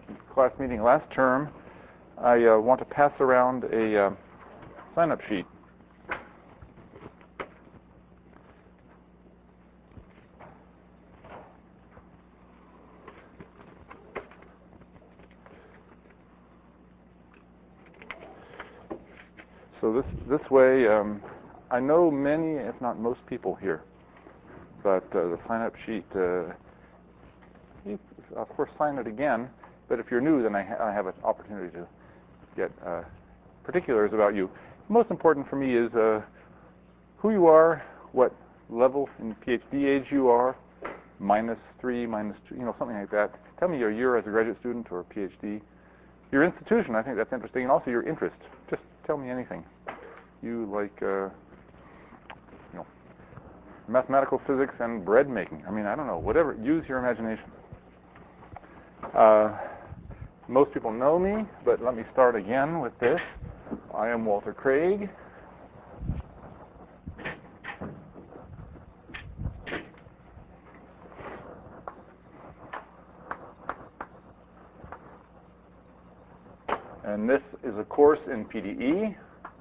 class meeting last term, I want to pass around a sign-up sheet. So this way, I know many, if not most people here, but the sign-up sheet, you, of course, sign it again, but if you're new, then I have an opportunity to get particulars about you. Most important for me is who you are, what level in PhD age you are, -3, -2, something like that. Tell me your year as a graduate student or a PhD. Your institution, I think that's interesting, and also your interest. Just tell me anything. You like, mathematical physics and bread making. I mean, I don't know, whatever. Use your imagination. Most people know me, but let me start again with this. I am Walter Craig. And this is a course in PDE,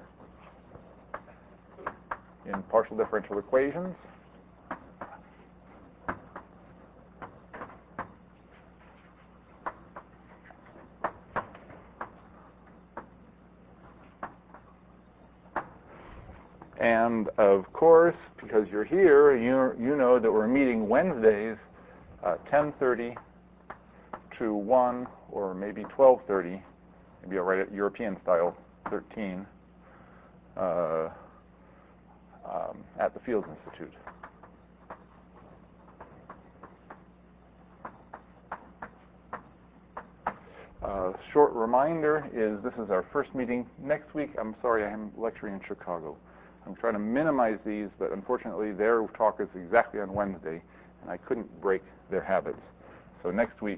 in partial differential equations. And of course, because you're here, you know that we're meeting Wednesdays, 10:30 to 1, or maybe 12:30. Maybe I'll write it European style, 13, at the Fields Institute. Short reminder is this is our first meeting. Next week, I'm sorry, I am lecturing in Chicago. I'm trying to minimize these, but unfortunately their talk is exactly on Wednesday, and I couldn't break their habits. So next week,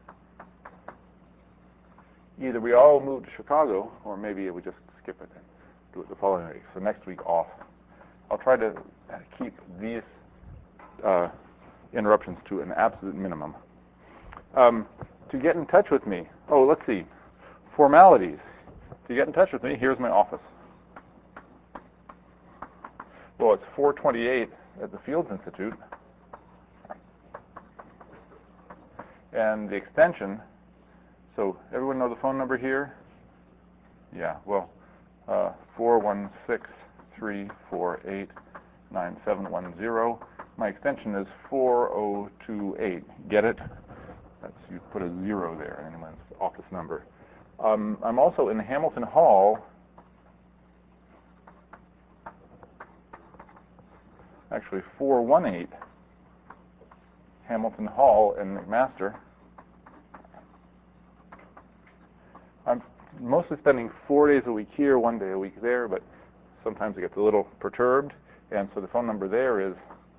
either we all move to Chicago, or maybe we just skip it and do it the following week. So next week off. I'll try to keep these interruptions to an absolute minimum. To get in touch with me, let's see, formalities. To get in touch with me, here's my office. Well, it's 428 at the Fields Institute. And the extension, so everyone know the phone number here? Yeah, well, 416-348-9710. My extension is 4028. Get it? You put a 0 there in anyone's office number. I'm also in Hamilton Hall. Actually, 418 Hamilton Hall in McMaster. I'm mostly spending 4 days a week here, 1 day a week there, but sometimes it gets a little perturbed. And so the phone number there is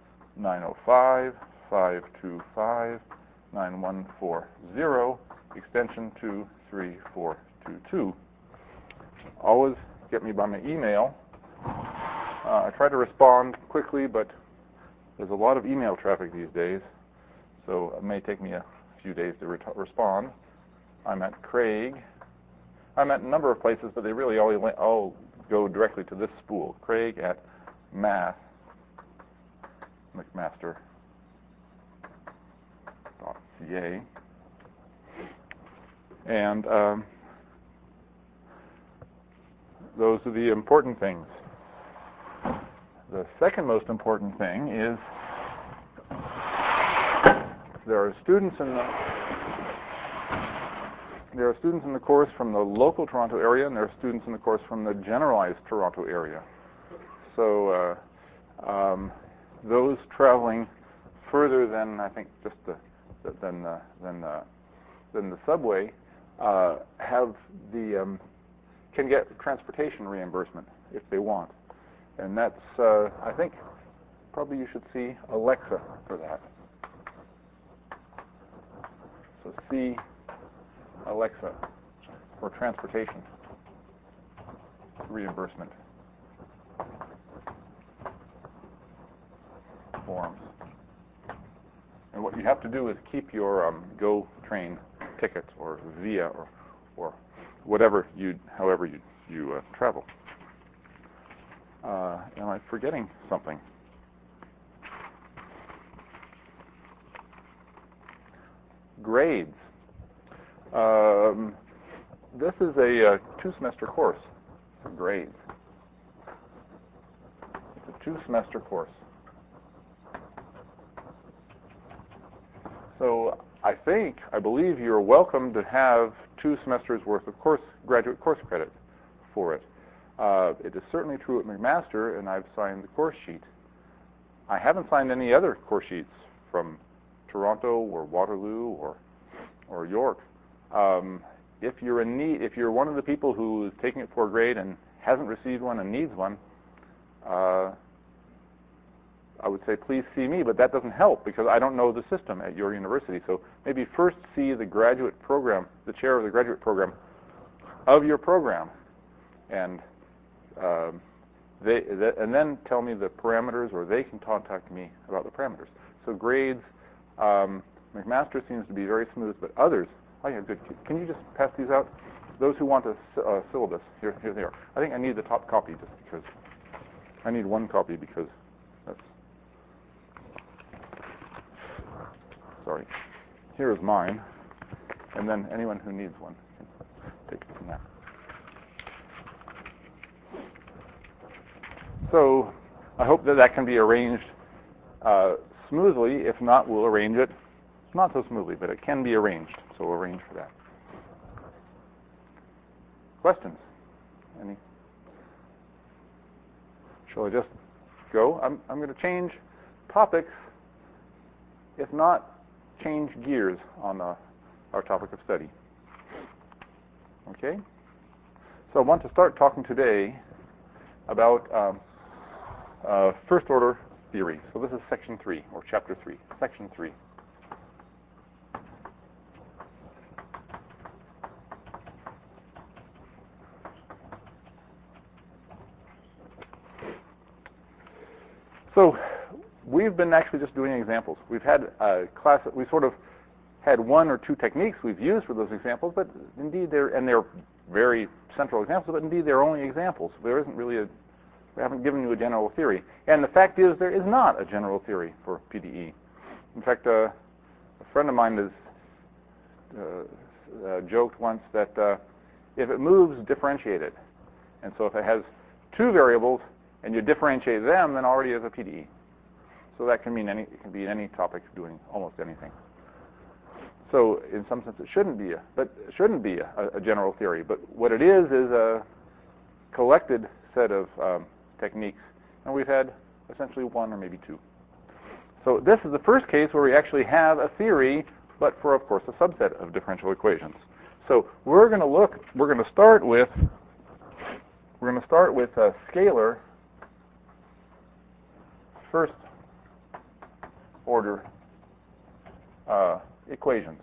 905-525-9140, extension 23422. Always get me by my email. I try to respond quickly, but there's a lot of email traffic these days, so it may take me a few days to respond. I'm at Craig. I'm at a number of places, but they really all go directly to this spool, Craig at math.mcmaster.ca. And those are the important things. The second most important thing is there are students in the course from the local Toronto area, and there are students in the course from the generalized Toronto area. So those traveling further than I think just than the subway can get transportation reimbursement if they want. And that's, I think, probably you should see Alexa for that. So see Alexa for transportation reimbursement forms. And what you have to do is keep your GO train tickets or via or whatever however you travel. Am I forgetting something? Grades. This is a 2-semester course for grades. It's a 2-semester course. So I believe you're welcome to have 2 semesters worth of graduate course credit for it. It is certainly true at McMaster, and I've signed the course sheet. I haven't signed any other course sheets from Toronto or Waterloo or York. If you're in need, if you're one of the people who is taking it for a grade and hasn't received one and needs one, I would say please see me, but that doesn't help because I don't know the system at your university. So maybe first see the graduate program, the chair of the graduate program of your program, and and then tell me the parameters, or they can contact me about the parameters. So grades, McMaster seems to be very smooth, but others, oh yeah, good. Can you just pass these out? Those who want a syllabus, here they are. I think I need the top copy just because. I need one copy because that's. Sorry. Here is mine, and then anyone who needs one can take it from that. So I hope that can be arranged smoothly. If not, we'll arrange it. Not so smoothly, but it can be arranged. So we'll arrange for that. Questions? Any? Shall I just go? I'm going to change topics, if not change gears on our topic of study. Okay? So I want to start talking today about first order theory. So this is section 3, or chapter 3, section 3. So we've been actually just doing examples. We've had a class that we sort of had 1 or 2 techniques we've used for those examples, but indeed they're very central examples, but indeed they're only examples. There isn't really we haven't given you a general theory. And the fact is there is not a general theory for PDE. In fact, a friend of mine has joked once that if it moves, differentiate it. And so if it has 2 variables and you differentiate them, then already is a PDE. So that can mean it can be any topic doing almost anything. So in some sense it shouldn't be a general theory. But what it is a collected set of techniques, and we've had essentially 1 or maybe 2. So this is the first case where we actually have a theory, but for, of course, a subset of differential equations. So we're going to start with a scalar first order equations.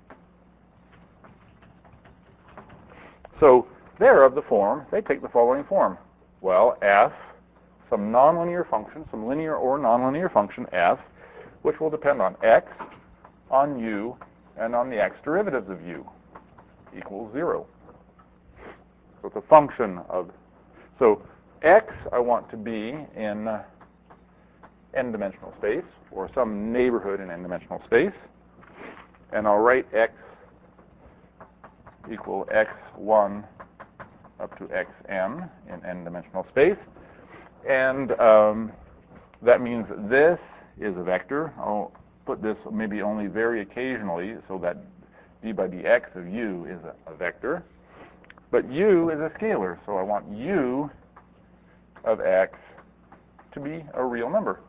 So they're of the form, they take the following form. Well, f, some nonlinear function, some linear or nonlinear function f, which will depend on x, on u, and on the x derivatives of u, equals 0. So it's a function of, so x I want to be in n-dimensional space, or some neighborhood in n-dimensional space, and I'll write x equal x1 up to xm in n-dimensional space. And that means that this is a vector. I'll put this maybe only very occasionally, so that d by dx of u is a vector. But u is a scalar, so I want u of x to be a real number.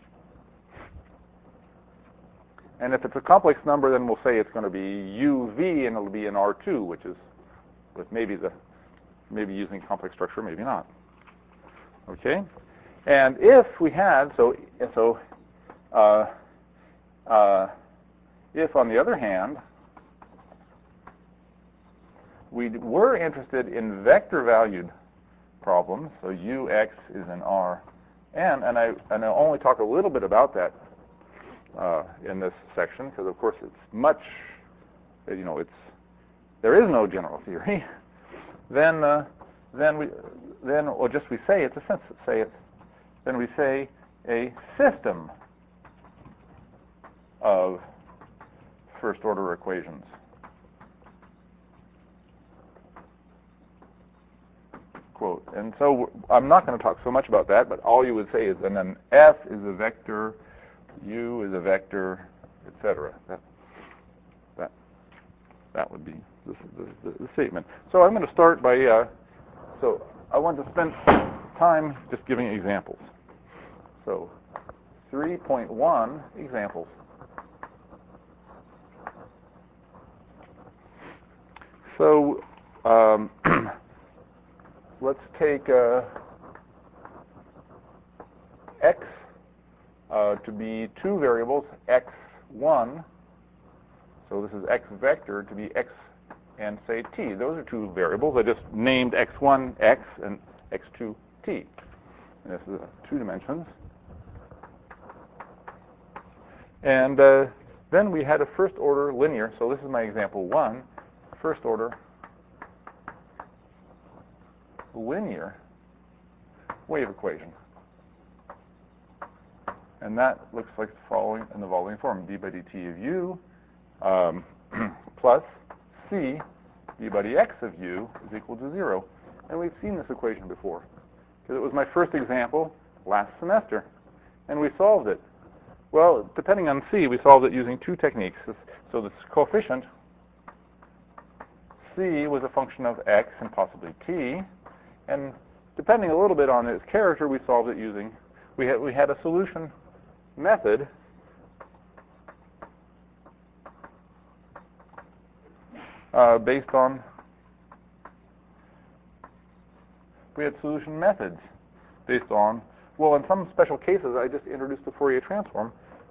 And if it's a complex number, then we'll say it's going to be uv, and it'll be in R2, which is with maybe using complex structure, maybe not. Okay? And if we had, if on the other hand, we were interested in vector-valued problems, so ux is in Rn, and I'll only talk a little bit about that in this section, because of course it's much there is no general theory, then we say it's a sense. Then we say a system of first-order equations. Quote. And so I'm not going to talk so much about that, but all you would say is, and then F is a vector, U is a vector, etc. That would be the statement. So I'm going to start by, so I want to spend time just giving examples. So 3.1 examples. So let's take x to be two variables, x1. So this is x vector to be x and say t. Those are two variables. I just named x1 x and x2 t. And this is 2 dimensions. And then we had a first order linear. So this is my example 1. First order linear wave equation. And that looks like the following in the following form: d by dt of u plus c d by dx of u is equal to 0. And we've seen this equation before, because it was my first example last semester, and we solved it. Well, depending on c, we solved it using two techniques. So this coefficient c was a function of x and possibly t, and depending a little bit on its character, we solved it using, we had a solution method based on, we had solution methods based on, well, in some special cases, I just introduced the Fourier transform.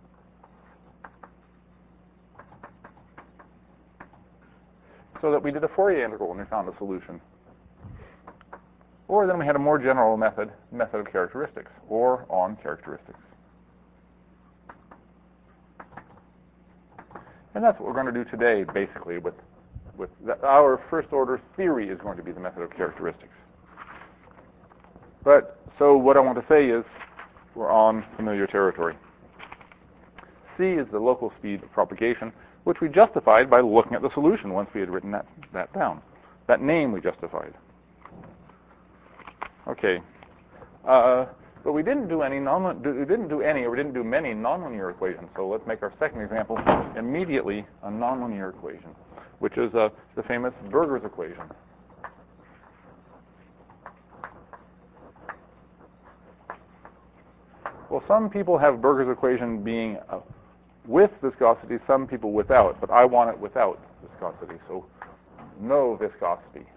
So that we did a Fourier integral and we found a solution. Or then we had a more general method of characteristics, or on characteristics. And that's what we're going to do today, basically, our first order theory is going to be the method of characteristics. But, so what I want to say is, we're on familiar territory. C is the local speed of propagation, which we justified by looking at the solution once we had written that down. That name we justified. Okay. But we didn't do many nonlinear equations. So let's make our second example immediately a nonlinear equation, which is the famous Burger's equation. Well, some people have Burger's equation being with viscosity, some people without, but I want it without viscosity, so no viscosity.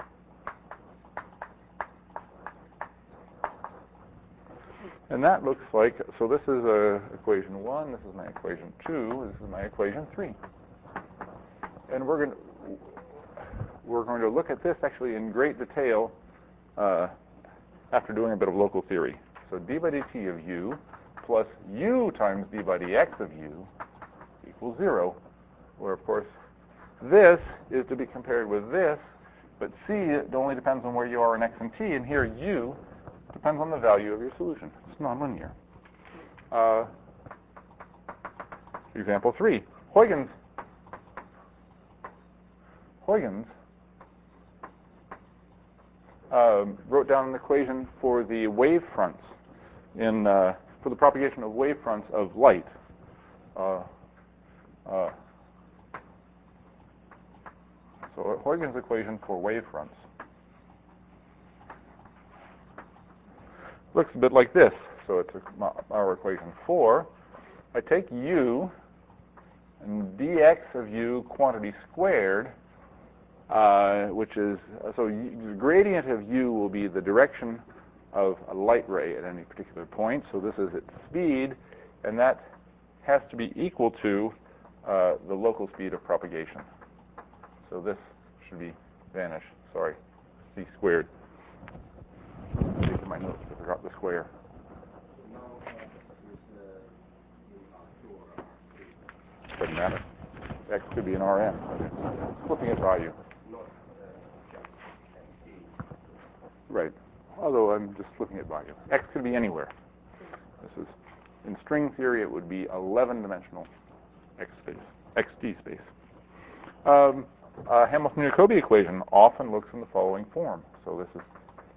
And that looks like, so this is equation 1, this is my equation 2, this is my equation 3. And we're going to look at this actually in great detail after doing a bit of local theory. So d by dt of u plus u times d by dx of u equals 0, where of course this is to be compared with this, but c, it only depends on where you are in x and t, and here u depends on the value of your solution. It's nonlinear. Example 3. Huygens wrote down an equation for the wave fronts for the propagation of wave fronts of light. So Huygens equation for wave fronts looks a bit like this. So it's our equation 4. I take u and dx of u quantity squared, which is, so the gradient of u will be the direction of a light ray at any particular point. So this is its speed, and that has to be equal to the local speed of propagation. So this should be vanish. Sorry, c squared. Take my notes, I forgot the square. Doesn't matter. X could be an Rn. Flipping it by you. Right. Although I'm just flipping it by you. X could be anywhere. This is, in string theory, it would be 11-dimensional X space, XD space. A Hamilton-Jacobi equation often looks in the following form. So this is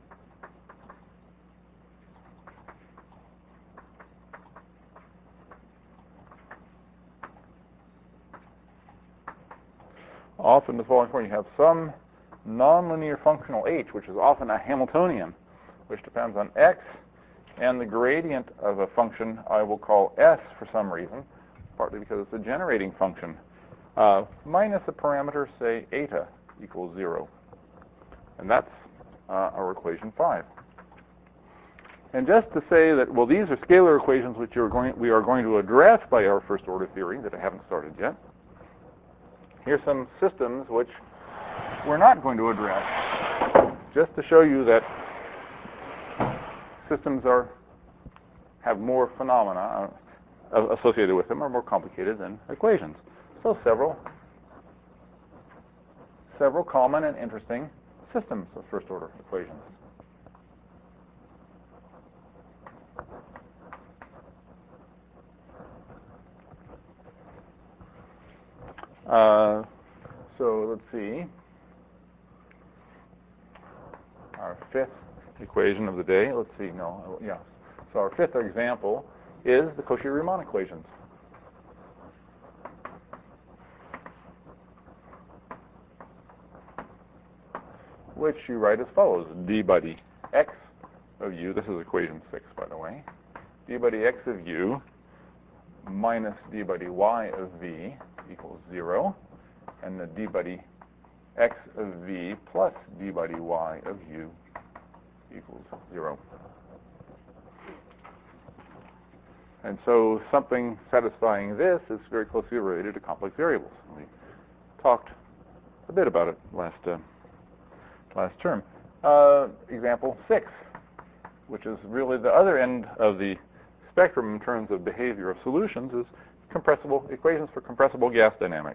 often the following form. You have some nonlinear functional h, which is often a Hamiltonian, which depends on x, and the gradient of a function I will call s for some reason, partly because it's a generating function, minus a parameter, say, eta equals 0. And that's our equation 5. And just to say that, well, these are scalar equations which we are going to address by our first-order theory that I haven't started yet. Here's some systems which we're not going to address, just to show you that systems have more phenomena associated with them, are more complicated than equations. So several common and interesting systems of first-order equations. So let's see. Our fifth equation of the day. Let's see. So our fifth example is the Cauchy-Riemann equations. Which you write as follows: d by dx of u. This is equation 6, by the way. D by dx of u minus d by dy of v equals 0, and the d by dx of v plus d by dy of u equals 0. And so something satisfying this is very closely related to complex variables. We talked a bit about it last term. Example 6, which is really the other end of the spectrum in terms of behavior of solutions, is compressible equations for compressible gas dynamics.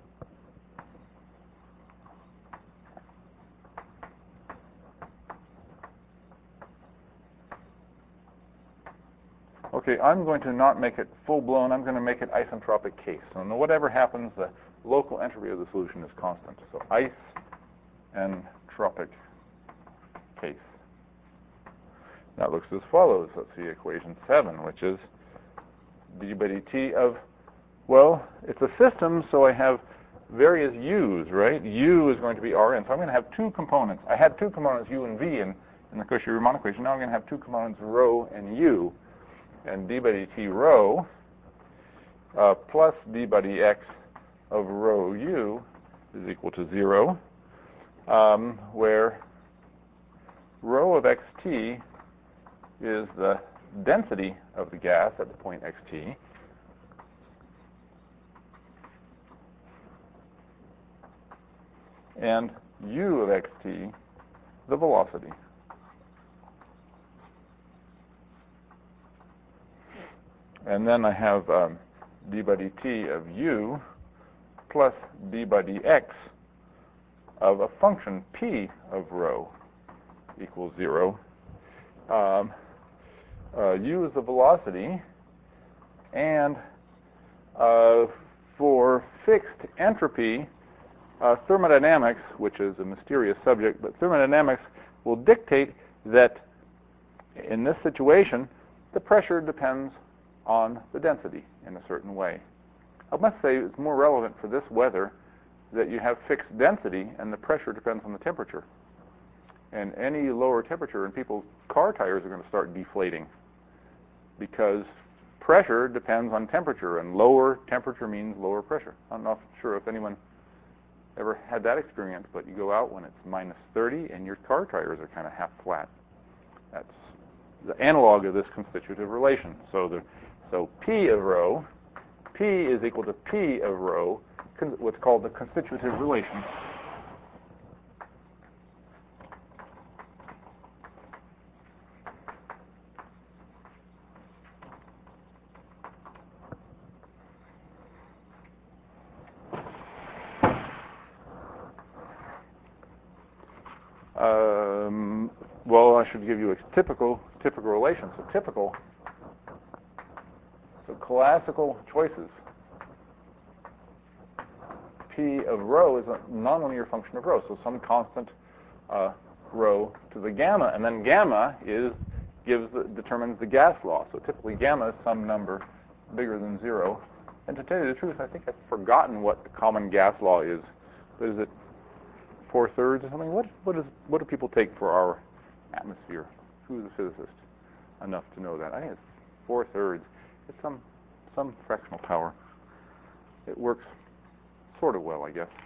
Okay, I'm going to not make it full-blown. I'm going to make it isentropic case. So whatever happens, the local entropy of the solution is constant. So isentropic case. That looks as follows. Let's see equation 7, which is d by dt of, well, it's a system, so I have various u's, right? U is going to be Rn. So I'm going to have two components. I had two components, u and v, in the Cauchy-Riemann equation. Now I'm going to have two components, rho and u. And d by dt rho plus d by dx of rho u is equal to 0, where rho of xt is the density of the gas at the point xt, and u of xt, the velocity. And then I have d by dt of u plus d by dx of a function p of rho equals 0. U is the velocity, and for fixed entropy, thermodynamics, which is a mysterious subject, but thermodynamics will dictate that in this situation, the pressure depends on the density in a certain way. I must say it's more relevant for this weather that you have fixed density and the pressure depends on the temperature. And any lower temperature, and people's car tires are going to start deflating because pressure depends on temperature, and lower temperature means lower pressure. I'm not sure if anyone ever had that experience, but you go out when it's minus 30 and your car tires are kind of half flat. That's the analog of this constitutive relation. So P of rho, P is equal to P of rho, what's called the constitutive relation. Well, I should give you a typical relation. So classical choices. P of rho is a nonlinear function of rho, so some constant rho to the gamma, and then gamma determines the gas law. So typically gamma is some number bigger than 0. And to tell you the truth, I think I've forgotten what the common gas law is. But is it 4/3 or something? What do people take for our atmosphere? Who's a physicist enough to know that? I think it's 4/3. It's some fractional power. It works sort of well, I guess.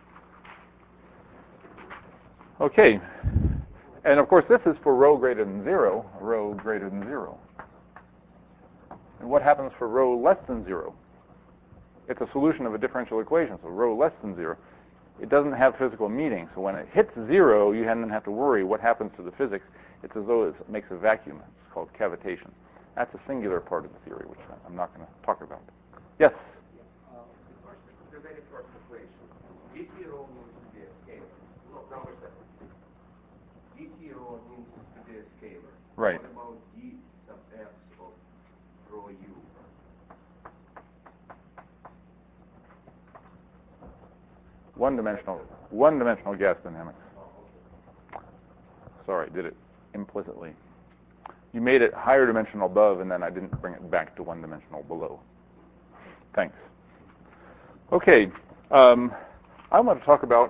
Okay. And of course, this is for rho greater than 0, rho greater than 0. And what happens for rho less than 0? It's a solution of a differential equation, so rho less than 0. It doesn't have physical meaning, so when it hits 0, you then have to worry what happens to the physics. It's as though it makes a vacuum. It's called cavitation. That's a singular part of the theory, which I'm not going to talk about. Yes? The very first equation, dt rho means to be a scalar. No, number 7. dt rho means to be a scalar. Right. What about d sub x of rho u? One-dimensional gas dynamics. Sorry, did it implicitly. You made it higher dimensional above, and then I didn't bring it back to one-dimensional below. Thanks. Okay, I want to talk about.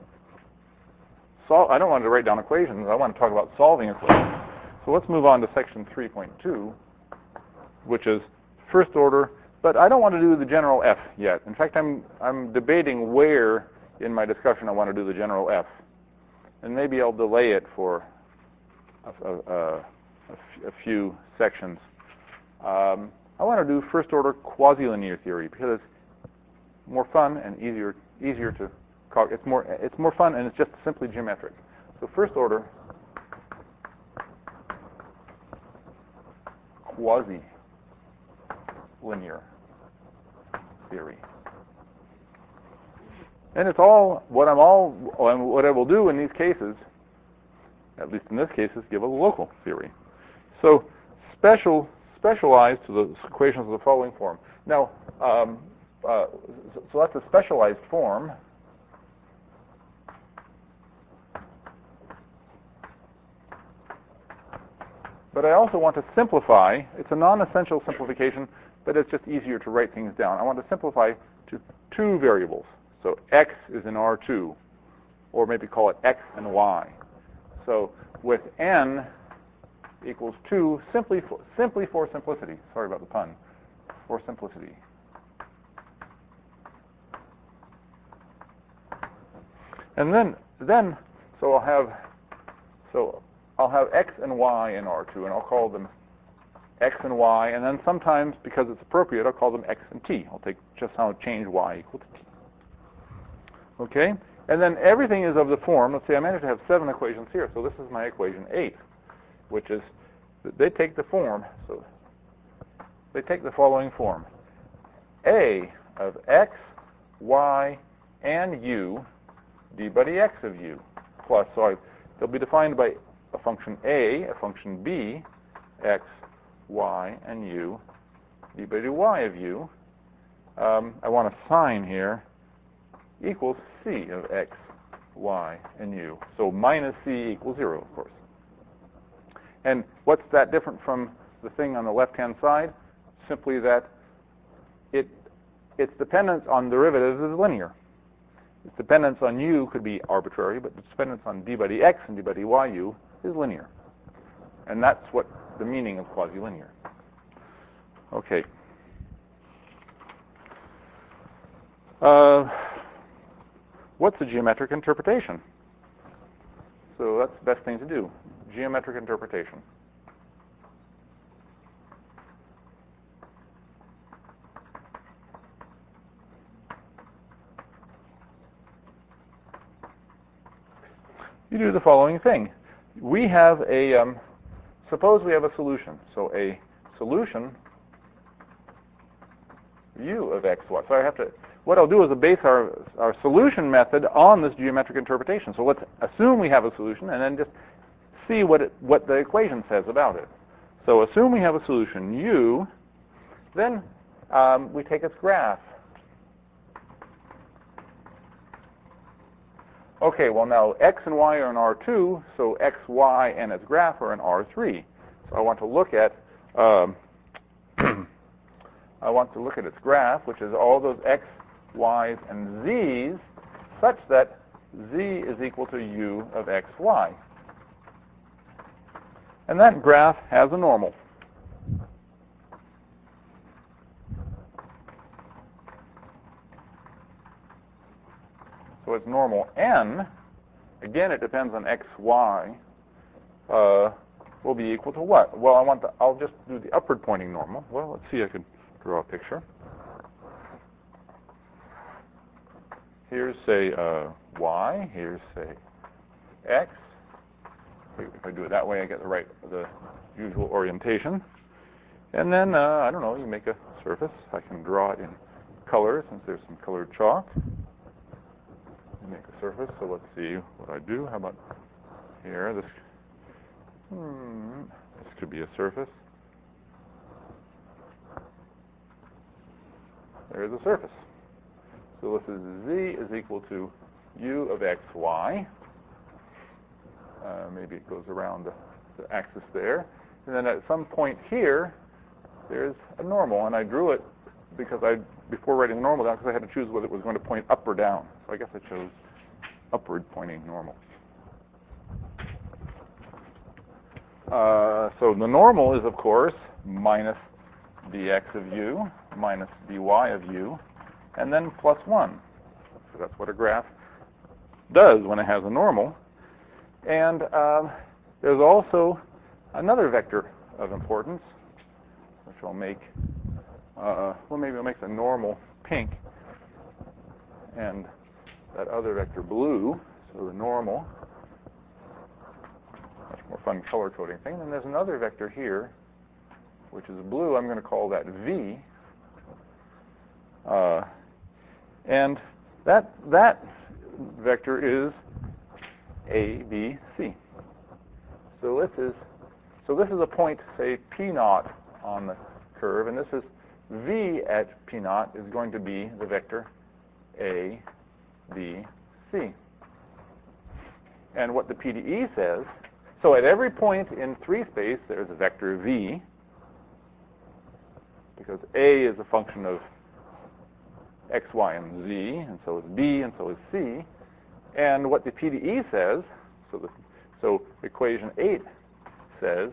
I don't want to write down equations. I want to talk about solving equations. So let's move on to section 3.2, which is first order. But I don't want to do the general F yet. In fact, I'm debating where in my discussion I want to do the general F, and maybe I'll delay it for a few sections. I want to do first order quasi-linear theory because it's more fun and easier to call. It's more fun and it's just simply geometric. So first order quasi-linear theory. And it's what I will do in these cases, at least in this case, is give a local theory. So specialized to the equations of the following form. Now, so that's a specialized form. But I also want to simplify. It's a non-essential simplification, but it's just easier to write things down. I want to simplify to 2 variables. So x is in R2, or maybe call it x and y. So with n equals 2, simply for simplicity. Sorry about the pun. For simplicity. And then so I'll have x and y in R2, and I'll call them x and y, and then sometimes, because it's appropriate, I'll call them x and t. I'll change y equal to t. Okay? And then everything is of the form. Let's say I managed to have 7 equations here, so this is my equation 8, which is, they take the form, so they take the following form. A of x, y, and u, d by dx of u, plus, so they'll be defined by a function a, a function b, x, y, and u, d by dy of u. I want a sign here, equals c of x, y, and u. So minus c equals 0, of course. And what's that different from the thing on the left-hand side? Simply that its dependence on derivatives is linear. Its dependence on u could be arbitrary, but its dependence on d by dx and d by dyu is linear. And that's what the meaning of quasi-linear. Okay. What's a geometric interpretation? So that's the best thing to do, geometric interpretation. You do the following thing. We have suppose we have a solution. So a solution u of x, y. So what I'll do is base our solution method on this geometric interpretation. So let's assume we have a solution and then just see what the equation says about it. So assume we have a solution, u, then we take its graph. Okay, well now x and y are in R2, so x, y, and its graph are in R3. So I want to look at its graph, which is all those x, y's, and z's, such that z is equal to u of x, y. And that graph has a normal. So its normal n, again it depends on x, y, will be equal to what? Well, I'll just do the upward pointing normal. Well, let's see, I can draw a picture. Here's, say, y. Here's, say, x. If I do it that way, I get the usual orientation. And then, I don't know, you make a surface. I can draw it in color, since there's some colored chalk. You make a surface, so let's see what I do. How about here? This could be a surface. There's a surface. So this is z is equal to u of x, y. Maybe it goes around the axis there. And then at some point here, there's a normal. And I drew it because before writing the normal down, because I had to choose whether it was going to point up or down. So I guess I chose upward pointing normal. So the normal is, of course, minus dx of u minus dy of u, and then plus 1. So that's what a graph does when it has a normal. And there's also another vector of importance, which I'll make, well, maybe I'll make the normal pink and that other vector blue. So the normal, much more fun color coding thing. And there's another vector here, which is blue. I'm going to call that v. And that vector is a, b, c. So this is a point, say, p naught on the curve, and this is v at p naught is going to be the vector a, b, c. And what the PDE says, so at every point in 3 space, there's a vector v, because a is a function of x, y, and z, and so is b, and so is c. And what the PDE says, so equation 8 says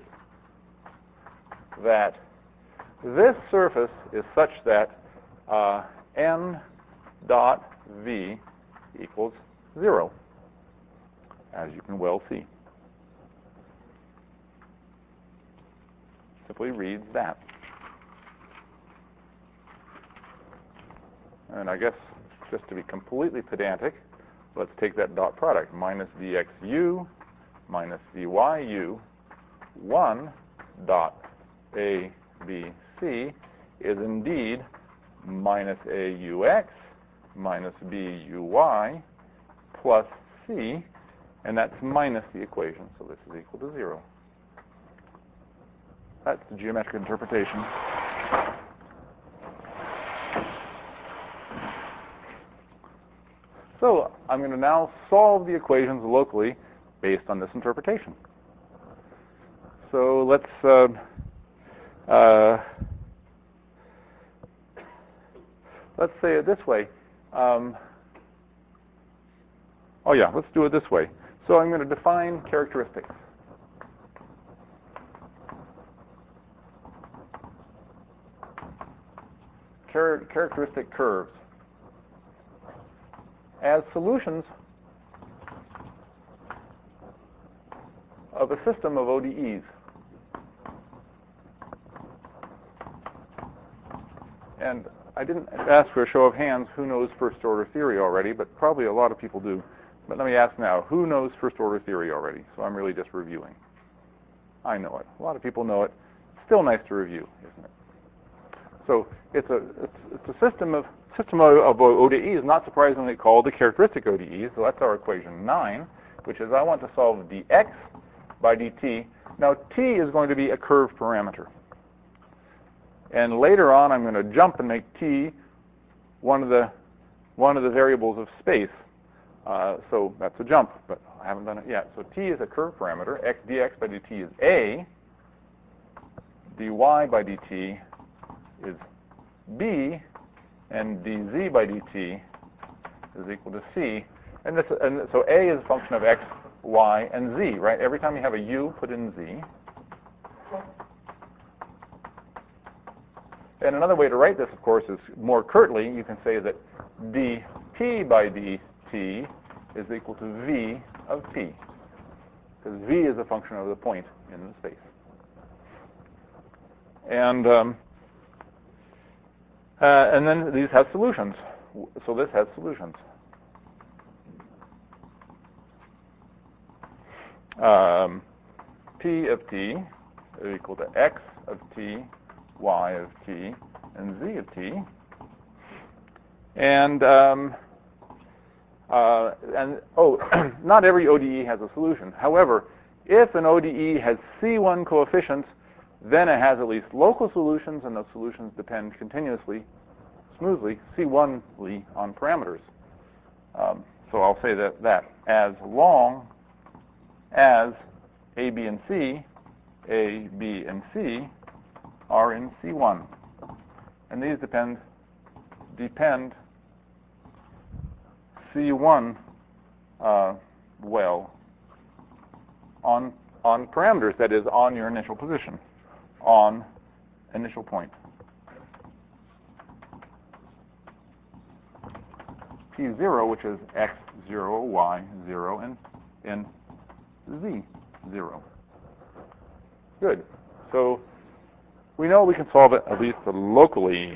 that this surface is such that n dot v equals 0, as you can well see. Simply reads that. And I guess, just to be completely pedantic, let's take that dot product. Minus dxu minus dyu, 1 dot a, b, c is indeed minus aux minus buy plus c, and that's minus the equation, so this is equal to 0. That's the geometric interpretation. So I'm going to now solve the equations locally based on this interpretation. So let's say it this way. Let's do it this way. So I'm going to define characteristics. Characteristic curves as solutions of a system of ODEs. And I didn't ask for a show of hands who knows first order theory already, but probably a lot of people do. But let me ask now, who knows first order theory already? So I'm really just reviewing. I know it. A lot of people know it. Still nice to review, isn't it? So it's a system of system of ODEs, not surprisingly called the characteristic ODE. So that's our equation 9, which is I want to solve dx by dt. Now t is going to be a curve parameter. And later on, I'm going to jump and make t one of the variables of space. So that's a jump, but I haven't done it yet. So t is a curve parameter. Dx by dt is a. Dy by dt is b. And dz by dt is equal to c. And so a is a function of x, y, and z, right? Every time you have a u, put in z. And another way to write this, of course, is more curtly. You can say that dt by dt is equal to v of t, because v is a function of the point in the space. And then these have solutions. So this has solutions. P of t is equal to x of t, y of t, and z of t. And not every ODE has a solution. However, if an ODE has C1 coefficients, then it has at least local solutions, and those solutions depend continuously, smoothly, C1ly on parameters. So I'll say that as long as A, B, and C are in C1. And these depend C1 well on parameters, that is, on your initial position, on initial point. P0, which is x0, y0, and z0. Good. So we know we can solve it at least locally.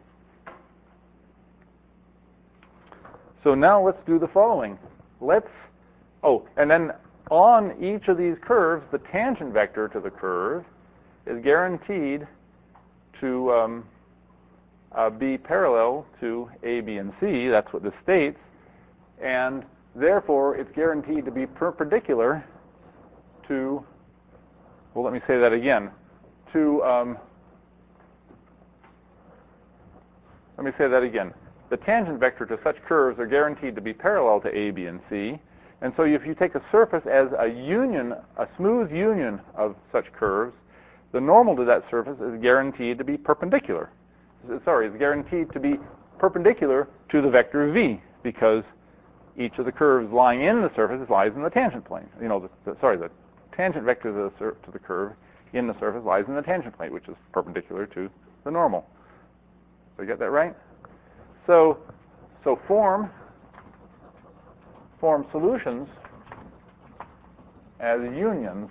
So now let's do the following. And then on each of these curves, the tangent vector to the curve is guaranteed to be parallel to A, B, and C. That's what this states. And therefore, it's guaranteed to be perpendicular to, well, let me say that again, The tangent vector to such curves are guaranteed to be parallel to A, B, and C. And so if you take a surface as a smooth union of such curves, the normal to that surface is guaranteed to be perpendicular. It's guaranteed to be perpendicular to the vector v, because each of the curves lying in the surface lies in the tangent plane. The tangent vector to the curve in the surface lies in the tangent plane, which is perpendicular to the normal. Did I get that right? So form solutions as unions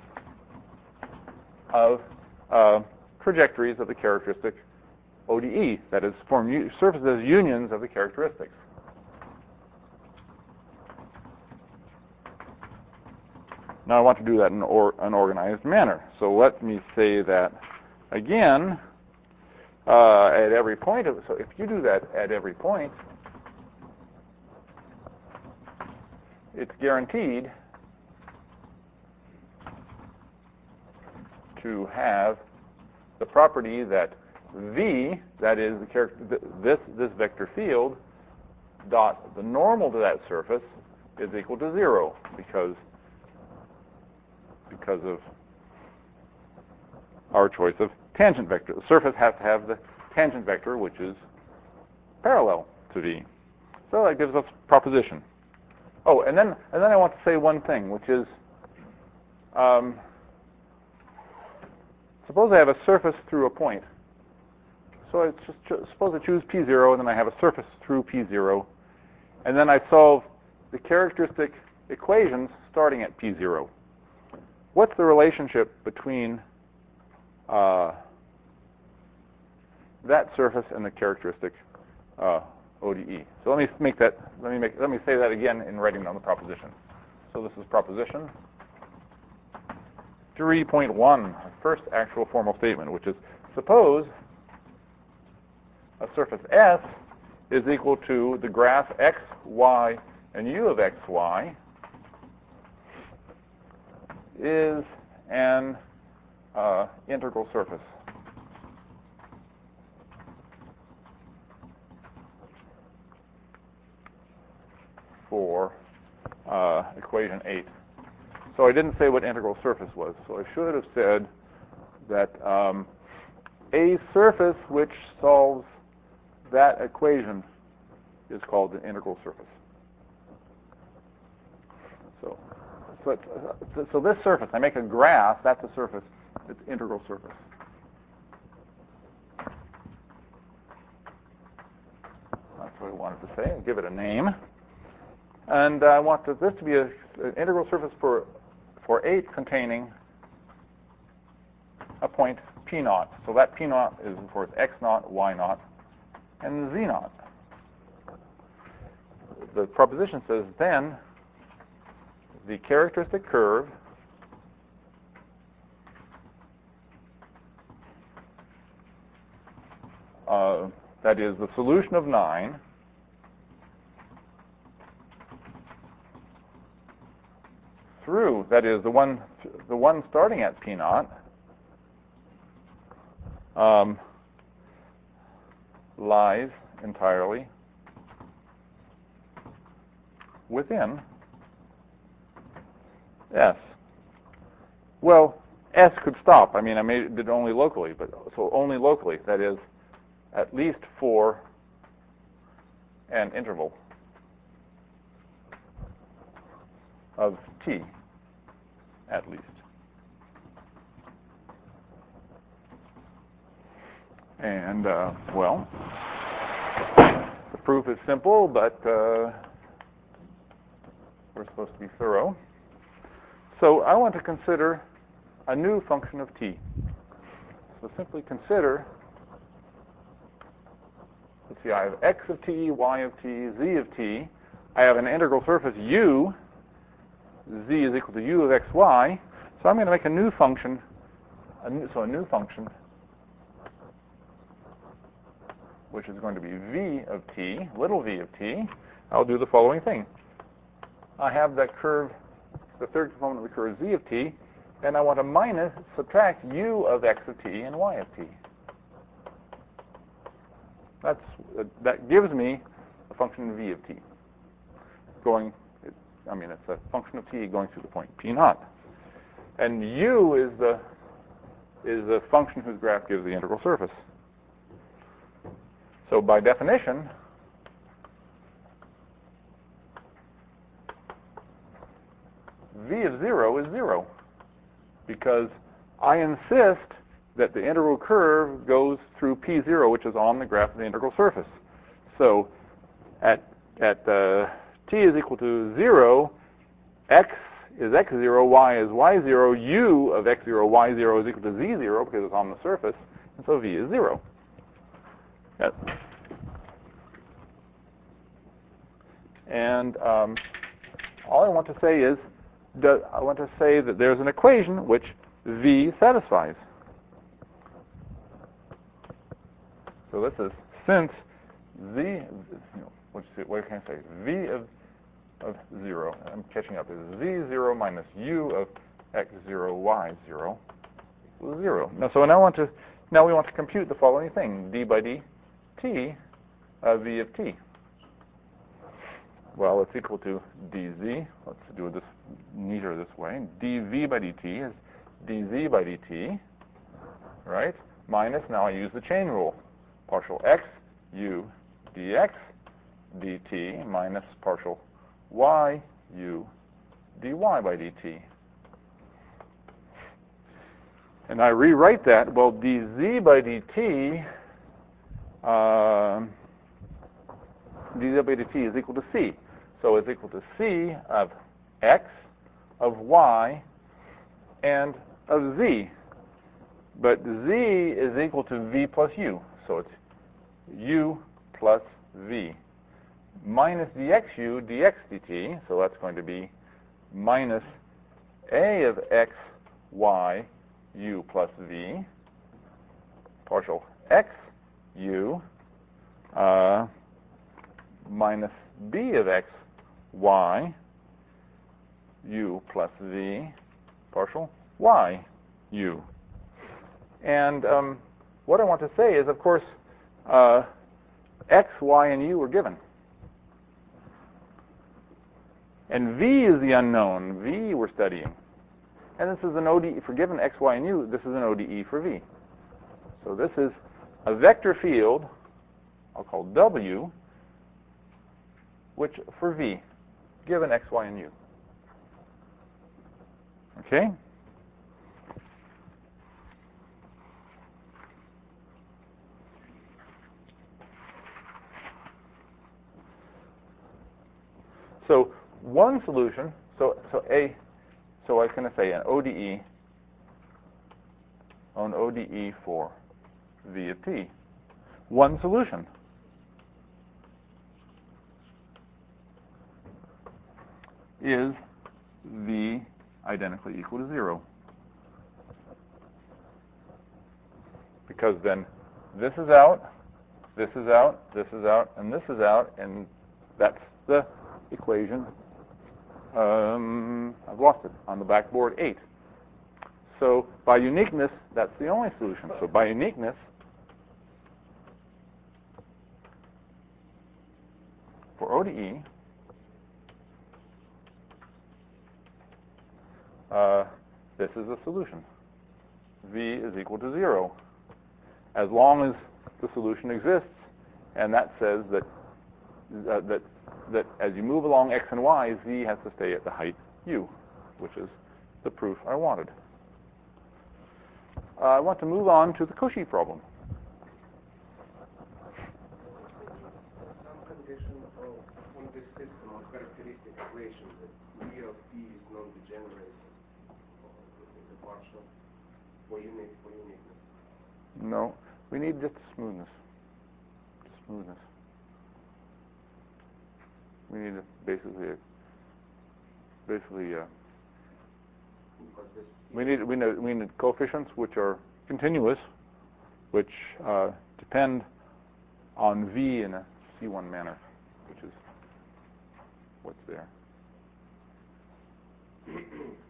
of trajectories of the characteristic ODE. That is, form surfaces as unions of the characteristics. Now I want to do that in an organized manner. So let me say that again at every point. So if you do that at every point, it's guaranteed to have the property that v, that is this vector field, dot the normal to that surface is equal to 0, because of our choice of tangent vector. The surface has to have the tangent vector, which is parallel to v. So that gives us proposition. Oh, and then I want to say one thing, which is, suppose I have a surface through a point. So I suppose I choose P0, and then I have a surface through P0, and then I solve the characteristic equations starting at P0. What's the relationship between that surface and the characteristic ODE? So let me say that again in writing down the proposition. So this is proposition 3.1, first actual formal statement, which is, suppose a surface S is equal to the graph x, y, and u of x, y is an integral surface. For equation 8. So I didn't say what integral surface was. So I should have said that a surface which solves that equation is called an integral surface. So this surface, I make a graph, that's a surface, it's integral surface. That's what I wanted to say, and give it a name. And I want this to be an integral surface for 8 containing a point P naught. So that P naught is, of course, x naught, y naught, and z naught. The proposition says then the characteristic curve that is the solution of 9 through, that is the one starting at P naught, lies entirely within S. Well, S could stop. I mean, I made it only locally, but so only locally. That is, at least for an interval of t, at least. And, well, the proof is simple, but we're supposed to be thorough. So I want to consider a new function of t. So simply consider, let's see, I have x of t, y of t, z of t. I have an integral surface u. Z is equal to u of x, y. So I'm going to make a new function, a new function, which is going to be v of t, little v of t. I'll do the following thing. I have that curve, the third component of the curve z of t, and I want to subtract u of x of t and y of t. That gives me a function v of t going, it's a function of t going through the point P naught. And u is the function whose graph gives the integral surface. So by definition, v of 0 is 0, because I insist that the integral curve goes through P0, which is on the graph of the integral surface. So at t is equal to 0, x is x0, y is y0, u of x0, y0 is equal to z0 because it's on the surface, and so v is 0. Yes. And all I want to say is, I want to say that there's an equation which v satisfies. So this is, since z, what can I say? V of 0, I'm catching up, is z0 minus u of x0, y0 equals 0. So now we want to compute the following thing, d by dt of v of t. Well, it's equal to dz. Let's do this neater this way. dv by dt is dz by dt, right? Minus, now I use the chain rule. Partial x, u, dx, dt, minus partial y, u, dy by dt. And I rewrite that, well, dz by dt, dz by dt is equal to c. So it's equal to c of x, of y, and of z. But z is equal to v plus u. So it's u plus v. Minus dxu, dx dt. So that's going to be minus a of x, y, u plus v, partial x, u, minus b of x, y, u plus v, partial y, u. And what I want to say is, of course, x, y, and u are given. And v is the unknown. V we're studying. And this is an ODE for given x, y, and u. This is an ODE for v. So this is a vector field, I'll call W, which for v, given x, y, and u. Okay? So one solution, so I was going to say an ODE for v of t. One solution is v identically equal to 0. Because then this is out, this is out, this is out, and this is out, and that's the equation. I've lost it on the blackboard, 8. So by uniqueness, that's the only solution. So by uniqueness, for ODE, this is the solution. V is equal to 0. As long as the solution exists, and that says that that as you move along x and y, z has to stay at the height u, which is the proof I wanted. I want to move on to the Cauchy problem. Some condition on this system of characteristic equation that v of t is non-degenerate is a partial for uniqueness. No, we need just smoothness. Just smoothness. We need basically we need coefficients which are continuous, which depend on v in a C1 manner, which is what's there. It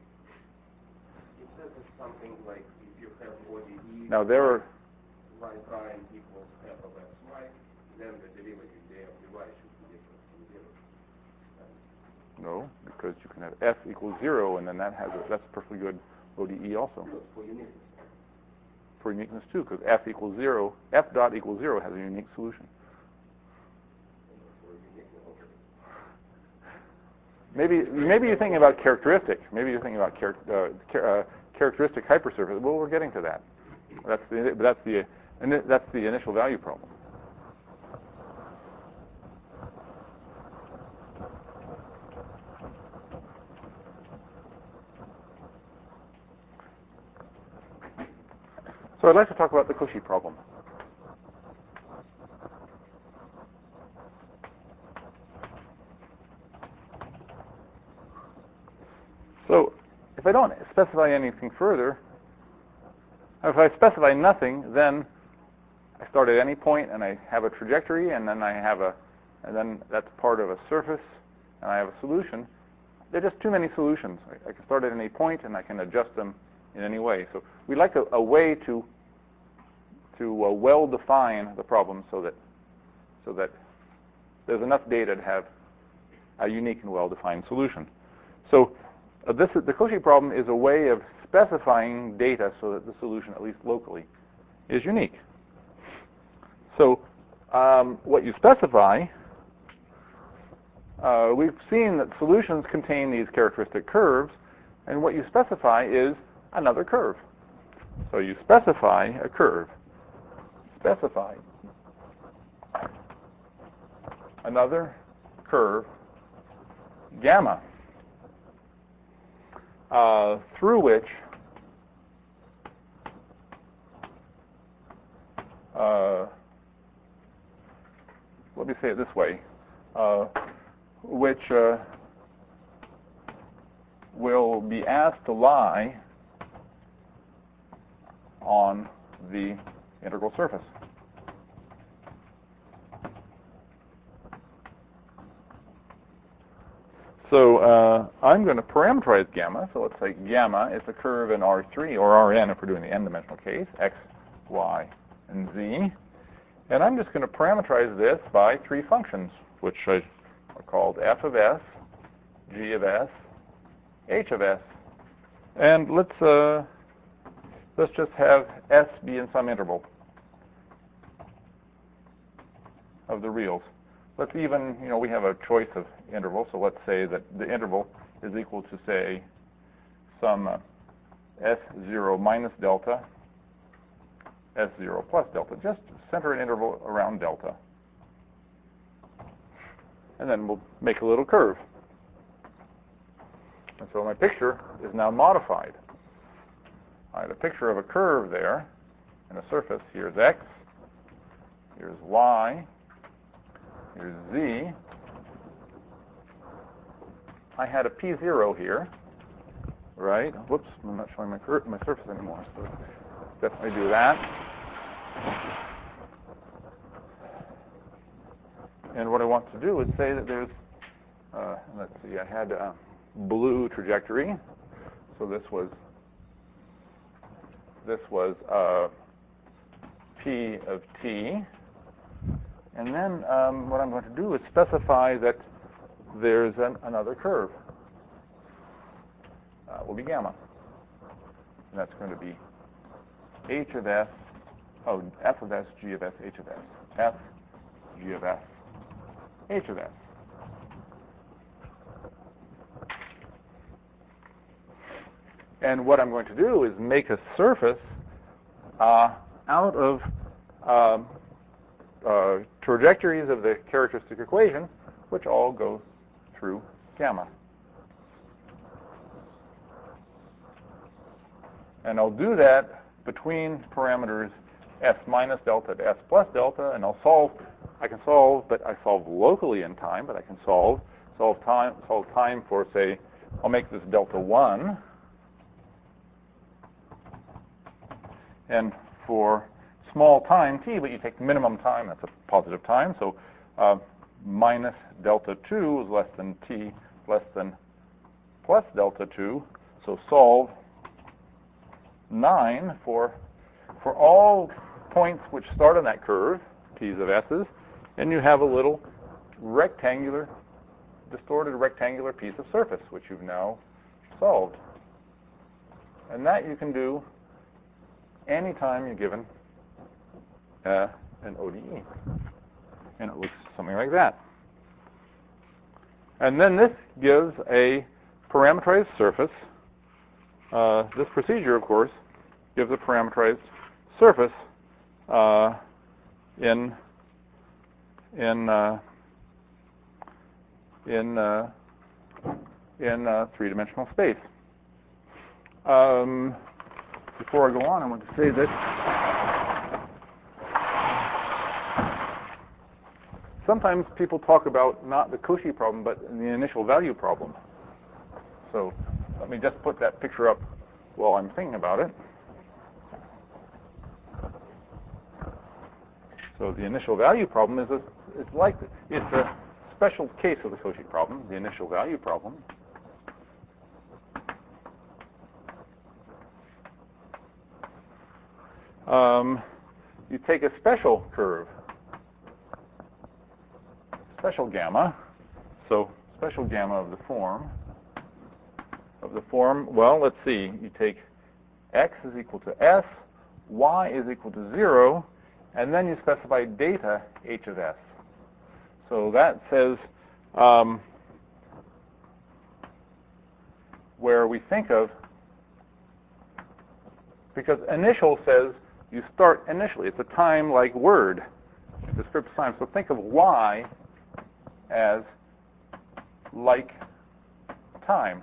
says it's something like if you have ODE Now there are y prime equals f of xy, then the derivative dy of dy should be different from 0. no, because you can have f equals 0, and then that's perfectly good ODE also. No, for uniqueness. For uniqueness too, because f equals 0, f dot equals 0 has a unique solution. Maybe you're thinking about characteristic. Maybe you're thinking about characteristic hypersurface. Well, we're getting to that. That's the initial value problem. So I'd like to talk about the Cauchy problem. So if I don't specify anything further, if I specify nothing, then I start at any point and I have a trajectory, and then that's part of a surface, and I have a solution. There are just too many solutions. I can start at any point and I can adjust them in any way. So we'd like a way to well define the problem so that there's enough data to have a unique and well defined solution. So the Cauchy problem is a way of specifying data so that the solution, at least locally, is unique. So what you specify, we've seen that solutions contain these characteristic curves, and what you specify is another curve. So you specify a curve. Specify another curve, gamma, through which let me say it this way, which will be asked to lie on the integral surface. So I'm going to parameterize gamma. So let's say gamma is a curve in R3 or Rn if we're doing the n-dimensional case, x, y, and z. And I'm just going to parameterize this by three functions, which are called f of s, g of s, h of s. And let's just have s be in some interval of the reals. Let's even, we have a choice of interval, so let's say that the interval is equal to, say, some s0 minus delta, s0 plus delta. Just center an interval around delta. And then we'll make a little curve. And so my picture is now modified. I had a picture of a curve there and a surface. Here's x, here's y, here's z. I had a P0 here, right? Whoops, I'm not showing my surface anymore, so definitely do that. And what I want to do is say that there's, let's see, I had a blue trajectory, so this was P of t. And then what I'm going to do is specify that there's another curve. Will be gamma. And that's going to be h of s, f of s, g of s, h of s. F, g of s, h of s. And what I'm going to do is make a surface out of trajectories of the characteristic equation, which all go through gamma. And I'll do that between parameters s minus delta to s plus delta, and I can solve, but I solve locally in time, but I can solve time for, say, I'll make this delta 1. And for small time t, but you take the minimum time, that's a positive time, so minus delta 2 is less than t less than plus delta 2, so solve 9 for all points which start on that curve, t's of s's, and you have a little rectangular, distorted rectangular piece of surface, which you've now solved. And that you can do anytime you're given an ODE. And it looks something like that. And then this gives a parameterized surface. This procedure, of course, gives a parameterized surface in three-dimensional space. Before I go on, I want to say that sometimes people talk about not the Cauchy problem, but the initial value problem. So let me just put that picture up while I'm thinking about it. So the initial value problem is it's a special case of the Cauchy problem, the initial value problem. You take a special curve, special gamma, so special gamma of the form, well, let's see, you take x is equal to s, y is equal to 0, and then you specify data h of s. So that says where we think of, because initial says you start initially. It's a time-like word, a descriptive time. So think of y as like time.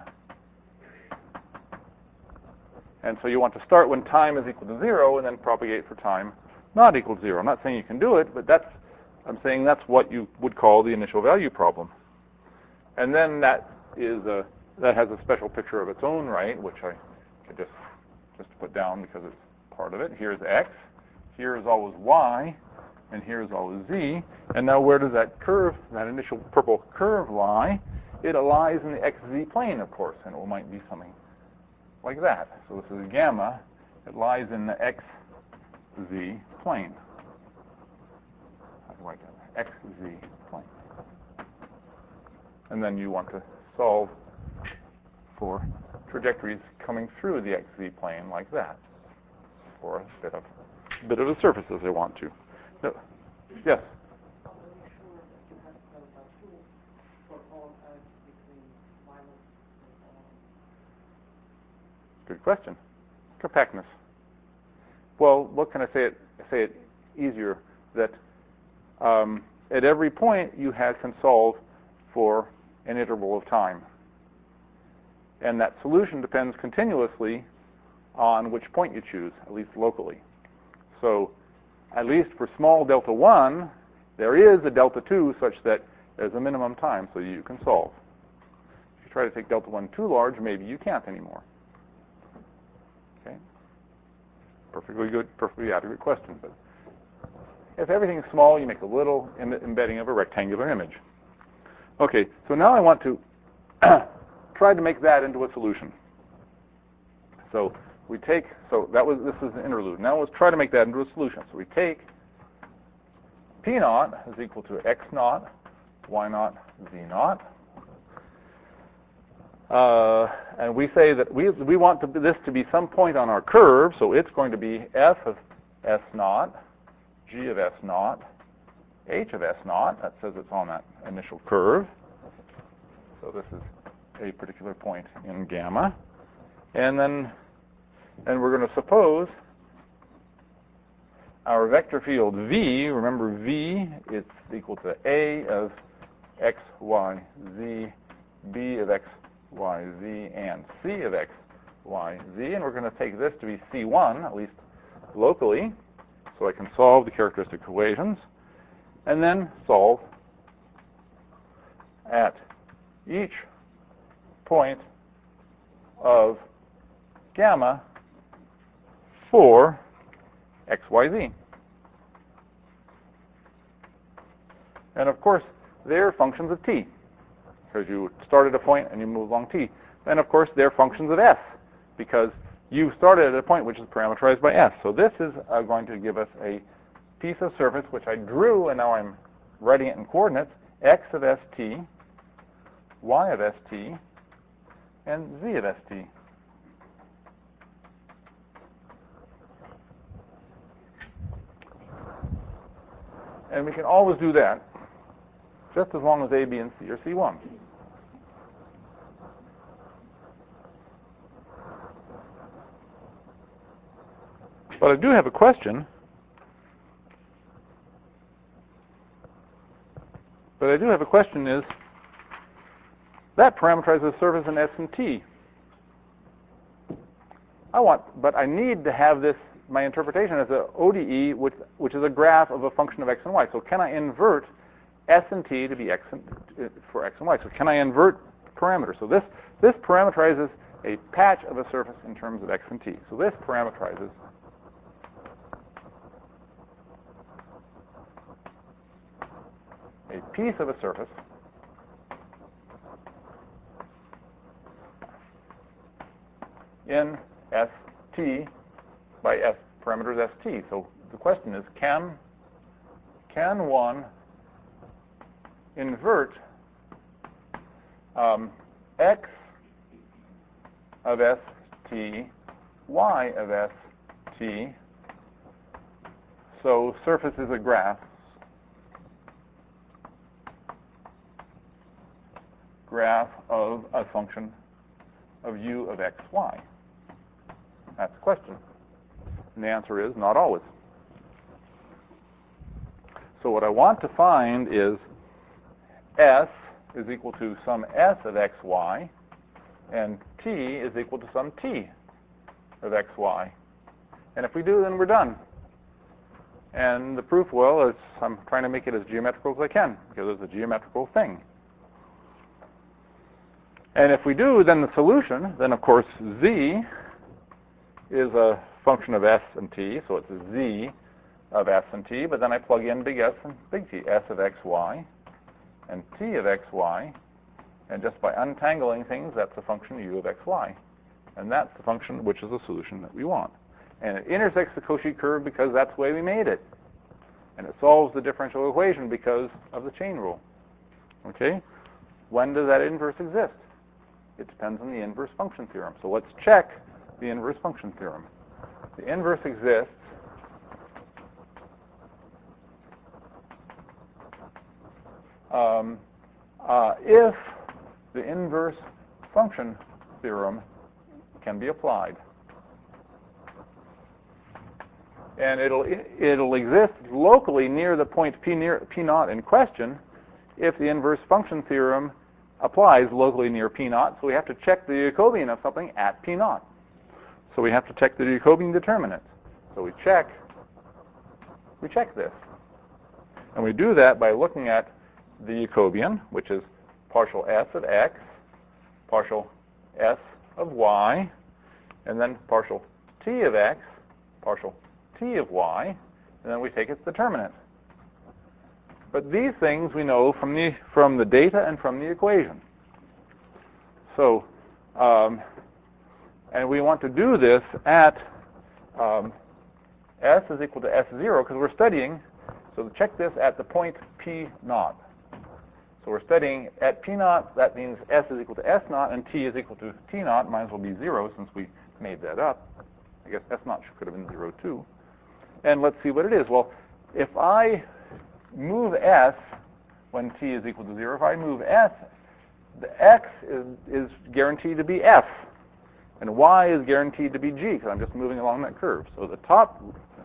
And so you want to start when time is equal to 0 and then propagate for time not equal to 0. I'm not saying you can do it, but I'm saying that's what you would call the initial value problem. And then that has a special picture of its own right, which I could just put down because it's part of it. Here's x, here is always y, and here is always z. And now where does that curve, that initial purple curve lie? it lies in the xz plane, of course, and it might be something like that. So this is gamma. It lies in the xz plane. How do I write that? xz plane. And then you want to solve for trajectories coming through the xz plane like that, for a bit of a surface as I want to. No. Yes? Good question. Compactness. Well, what can I say it easier? That at every point you can solve for an interval of time. And that solution depends continuously on which point you choose, at least locally. So at least for small delta 1, there is a delta 2 such that there's a minimum time so you can solve. If you try to take delta 1 too large, maybe you can't anymore. Okay? Perfectly good, perfectly adequate question. But if everything's small, you make a little embedding of a rectangular image. Okay, so now I want to try to make that into a solution. So we take, this is an interlude. Now let's try to make that into a solution. So we take P naught is equal to x naught, y naught, z naught. And we say that we want this to be some point on our curve, so it's going to be f of s naught, g of s naught, h of s naught. That says it's on that initial curve. So this is a particular point in gamma. And then we're going to suppose our vector field V, remember V, it's equal to A of x, y, z, B of x, y, z, and C of x, y, z. And we're going to take this to be C1, at least locally, so I can solve the characteristic equations, and then solve at each point of gamma for x, y, z. And of course, they're functions of t, because you start at a point and you move along t. Then of course, they're functions of s, because you started at a point which is parameterized by s. So this is going to give us a piece of surface which I drew, and now I'm writing it in coordinates, x of st, y of st, and z of st. And we can always do that, just as long as A, B, and C are C1. But I do have a question. Is that parameterizes the surface in S and T. But I need to have this, my interpretation as a ODE, which is a graph of a function of x and y. So can I invert S and T to be for x and y? So can I invert parameters? So this parameterizes a patch of a surface in terms of x and t. So this parameterizes a piece of a surface in ST by S parameters ST. So the question is, can one invert x of ST, y of ST, so surface is a graph of a function of u of x, y? That's the question. And the answer is not always. So what I want to find is S is equal to some S of x, y, and T is equal to some T of x, y. And if we do, then we're done. And the proof, well, is I'm trying to make it as geometrical as I can, because it's a geometrical thing. And if we do, then the solution, then of course Z is a function of S and T, so it's a Z of S and T, but then I plug in big S and big T, S of x, y, and T of x, y, And just by untangling things, that's the function u of xy. And that's the function which is the solution that we want. And it intersects the Cauchy curve because that's the way we made it. And it solves the differential equation because of the chain rule. Okay? When does that inverse exist? It depends on the inverse function theorem. So let's check the inverse function theorem. The inverse exists if the inverse function theorem can be applied. And it'll exist locally near the point P naught in question if the inverse function theorem applies locally near P naught. So we have to check the Jacobian of something at P naught. So we have to check the Jacobian determinant. So we check this. And we do that by looking at the Jacobian, which is partial s of x, partial s of y, and then partial t of x, partial t of y, and then we take its determinant. But these things we know from the data and from the equation. So, and we want to do this at s is equal to s0 because we're studying. So check this at the point P naught. So we're studying at P naught. That means s is equal to s naught and t is equal to t naught. Might as well be 0 since we made that up. I guess s naught could have been 0 too. And let's see what it is. Well, if I move s when t is equal to 0, if I move s, the x is guaranteed to be f, and y is guaranteed to be g because I'm just moving along that curve. So the top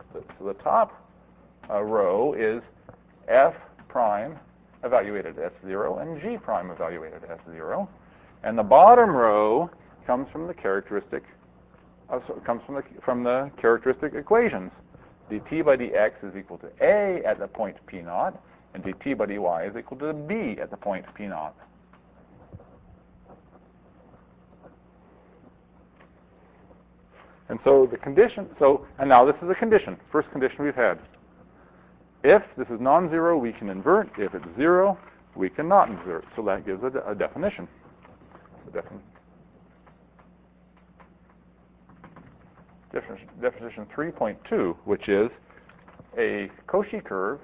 row is f prime evaluated at s0 and g prime evaluated at s0, and the bottom row comes from the characteristic from the characteristic equations. dt by dx is equal to a at the point P naught, and dt by dy is equal to b at the point P naught. And so the condition, and now this is a condition, first condition we've had. If this is non-zero, we can invert. If it's 0, we cannot invert. So that gives a definition. Definition 3.2, which is a Cauchy curve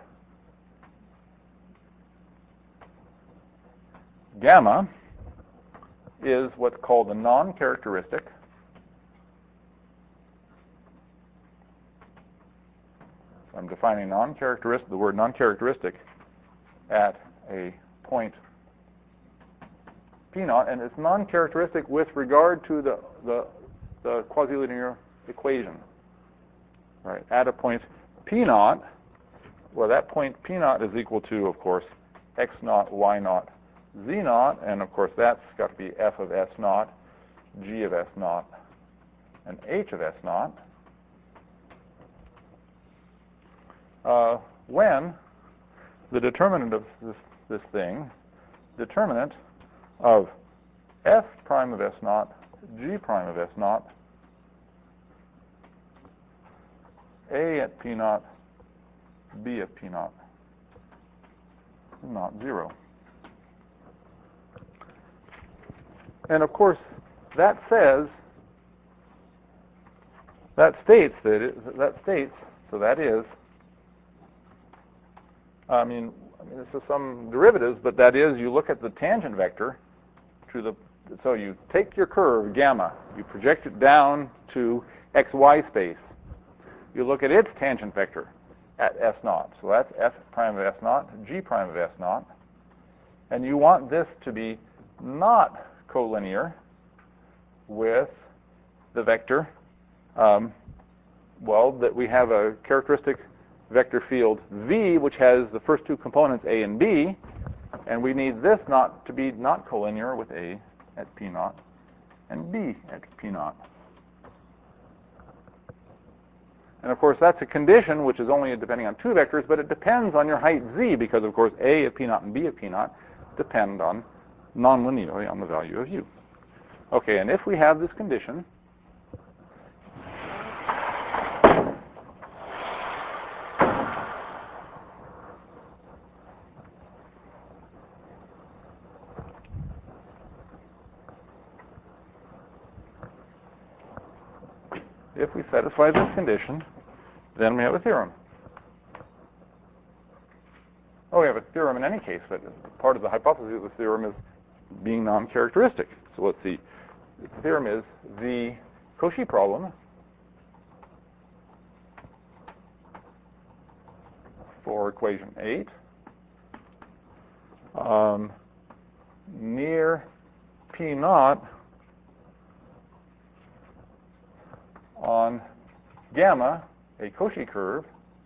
gamma is what's called a non-characteristic I'm defining the word non-characteristic at a point P naught, and it's non-characteristic with regard to the quasi-linear equation. Right, at a point P naught, well, that point P naught is equal to, of course, x naught, y naught, z naught, and of course that's got to be f of s naught, g of s naught, and h of s naught. When the determinant of this thing, determinant of f prime of s naught, g prime of s naught, a at P naught, b at P naught, is not 0. And of course, that states, so that is, I mean, this is some derivatives, but that is, you look at the tangent vector so you take your curve, gamma, you project it down to xy space. You look at its tangent vector at s naught. So that's f prime of s naught, g prime of s naught. And you want this to be not collinear with the vector, that we have a characteristic vector field V, which has the first two components A and B, and we need this not to be not collinear with A at P naught and B at P naught. And of course, that's a condition which is only depending on two vectors, but it depends on your height Z, because of course A at P naught and B at P naught depend on non-linearly on the value of U. Okay, and if we have this condition, if we satisfy this condition, then we have a theorem. Oh, we have a theorem in any case, but part of the hypothesis of the theorem is being non-characteristic. So let's see. The theorem is the Cauchy problem for equation 8 near P naught on gamma, a Cauchy curve,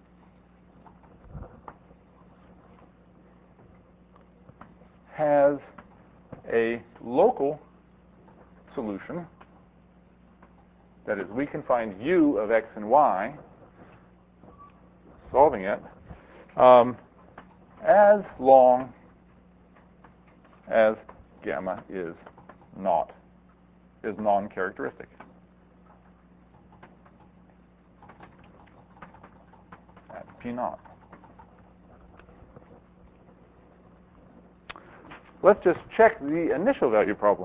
has a local solution. That is, we can find u of x and y, solving it, as long as gamma is non-characteristic. At P naught. Let's just check the initial value problem.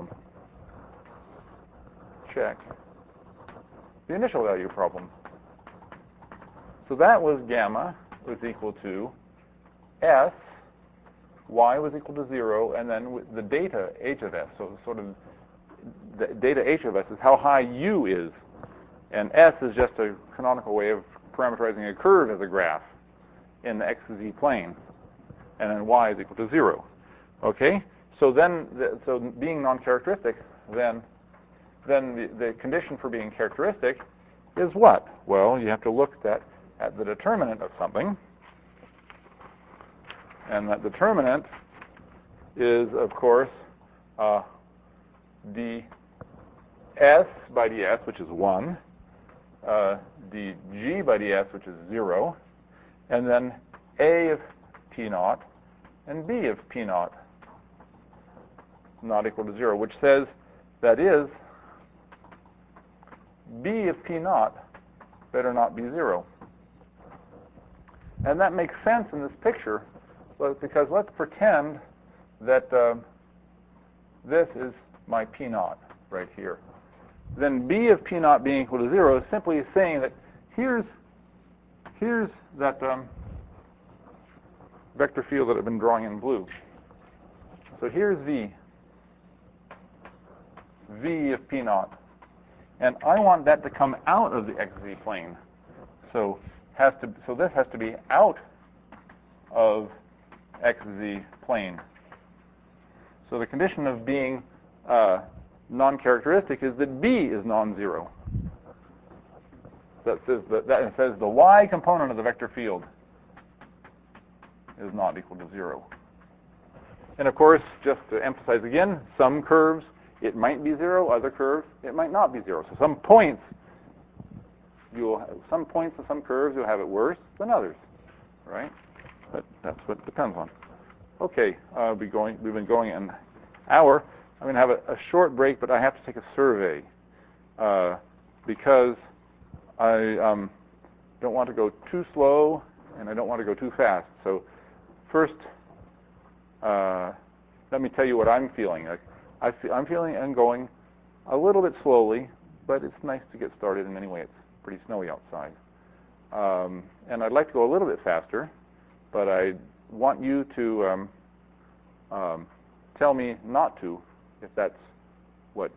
Check the initial value problem. So that was gamma was equal to s, y was equal to 0, and then with the data h of s. So sort of the data h of s is how high u is. And s is just a canonical way of parameterizing a curve as a graph in the xz plane. And then y is equal to 0. Okay? So then, so being non-characteristic, then the condition for being characteristic is what? Well, you have to look at the determinant of something. And that determinant is, of course, ds by ds, which is 1, dg by ds, which is 0, and then a of P naught and b of P naught not equal to 0, which says that is b of P naught better not be 0. And that makes sense in this picture, because let's pretend that this is my P naught right here. Then b of P naught being equal to 0 is simply saying that here's that vector field that I've been drawing in blue. So here's v of P naught. And I want that to come out of the xz plane. So this has to be out of xz plane. So the condition of being non-characteristic is that b is non-zero. That says the y component of the vector field is not equal to 0. And of course, just to emphasize again, some curves it might be 0, other curves it might not be 0. So some points of some curves you'll have it worse than others, right? But that's what it depends on. Okay, we've been going an hour. I'm going to have a short break, but I have to take a survey because I don't want to go too slow and I don't want to go too fast. So first, let me tell you what I'm feeling. I'm feeling and going a little bit slowly, but it's nice to get started. And anyway, it's pretty snowy outside. And I'd like to go a little bit faster, but I want you to tell me not to, if that's what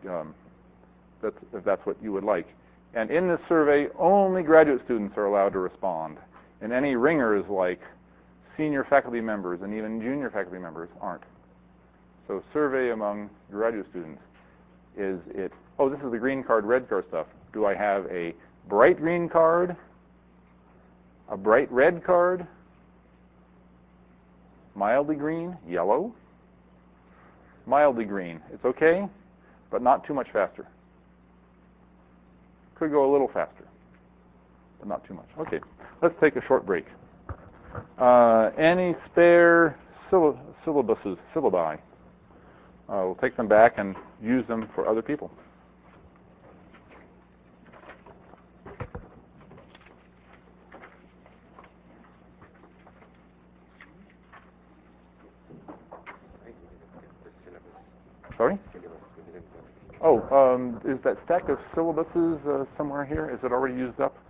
you would like. And in this survey, only graduate students are allowed to respond, and any ringers like senior faculty members and even junior faculty members aren't. So survey among graduate students, is it, oh, this is the green card, red card stuff. Do I have a bright green card, a bright red card, mildly green, yellow, mildly green? It's okay, but not too much faster. Could go a little faster, but not too much. Okay, let's take a short break. Any spare syllabi? We'll take them back and use them for other people. Sorry? Oh, is that stack of syllabuses somewhere here? Is it already used up?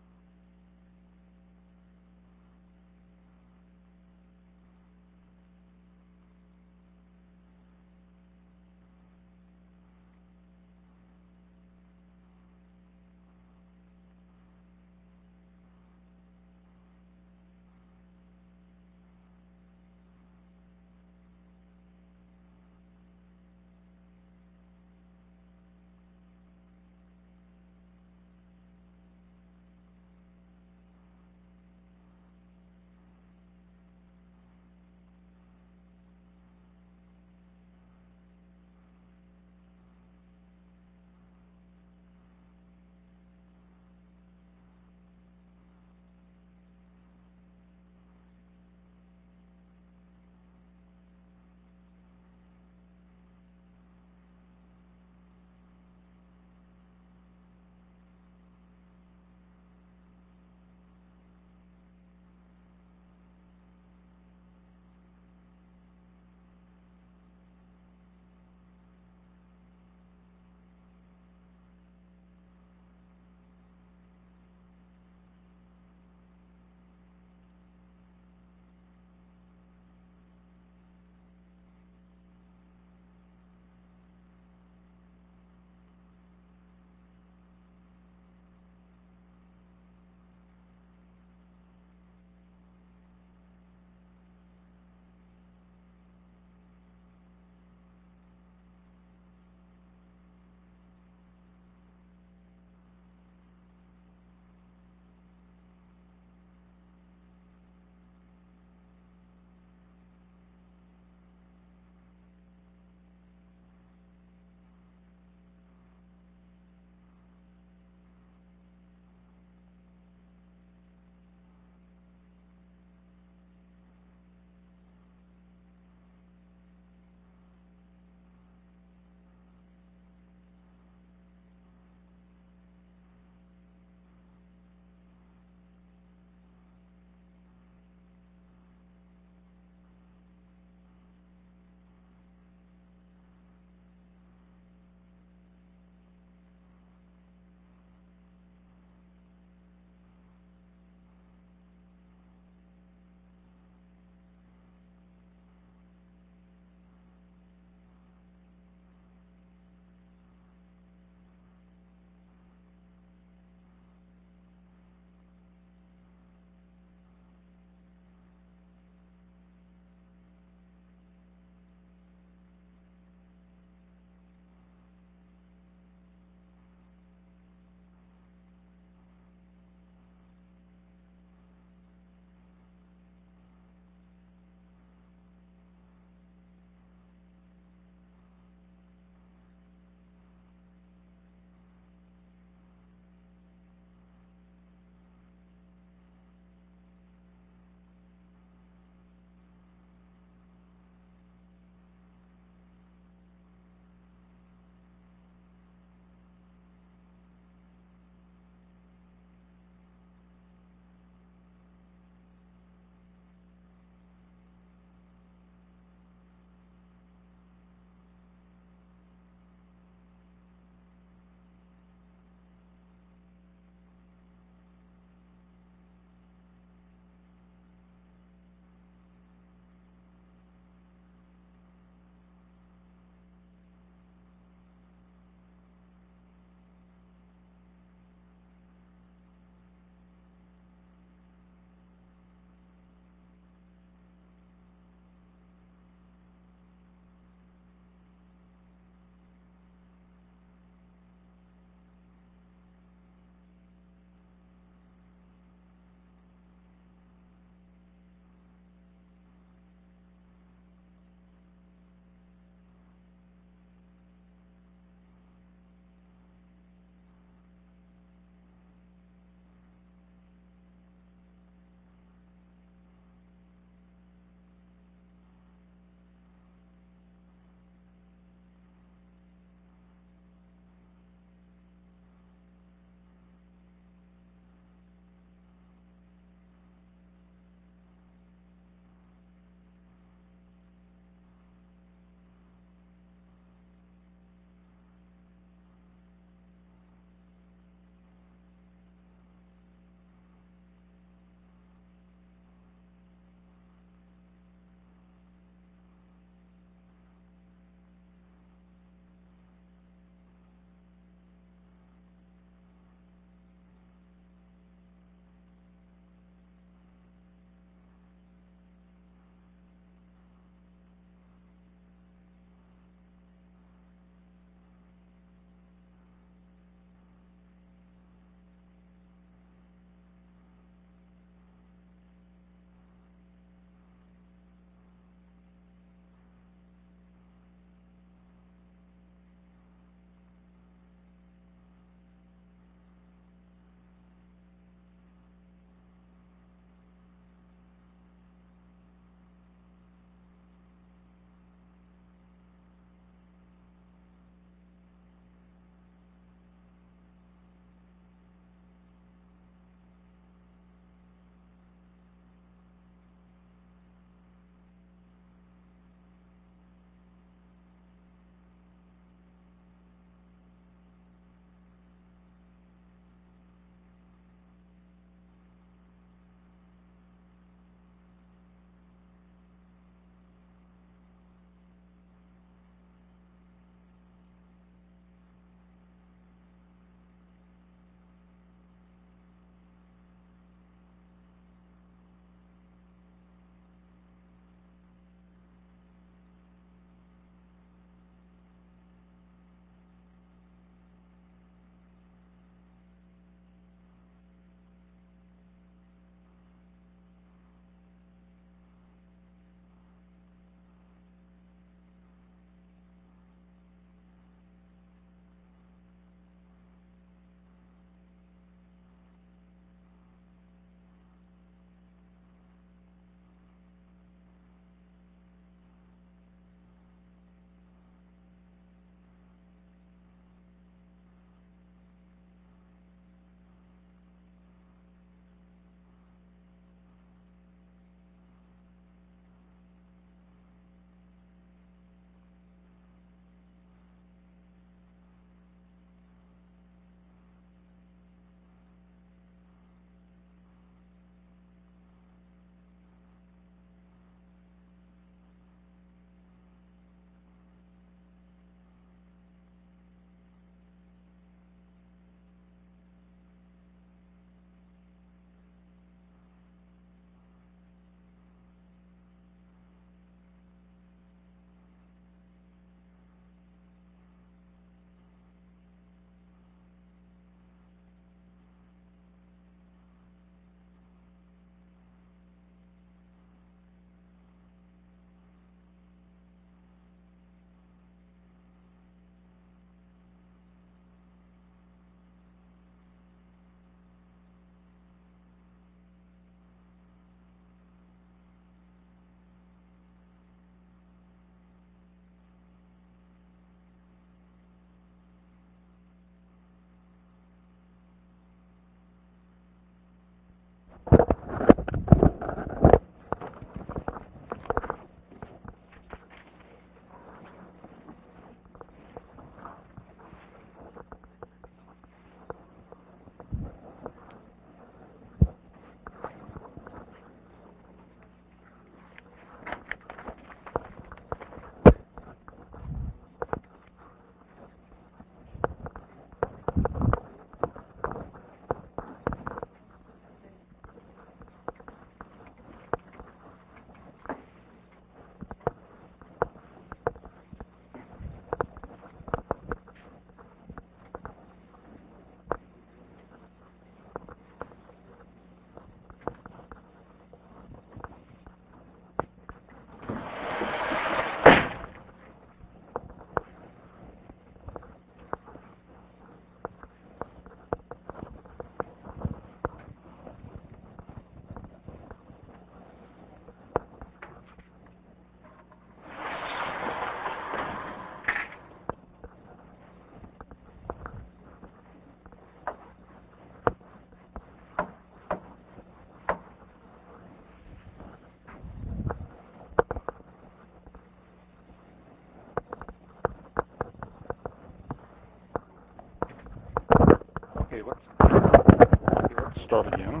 Okay, let's start again.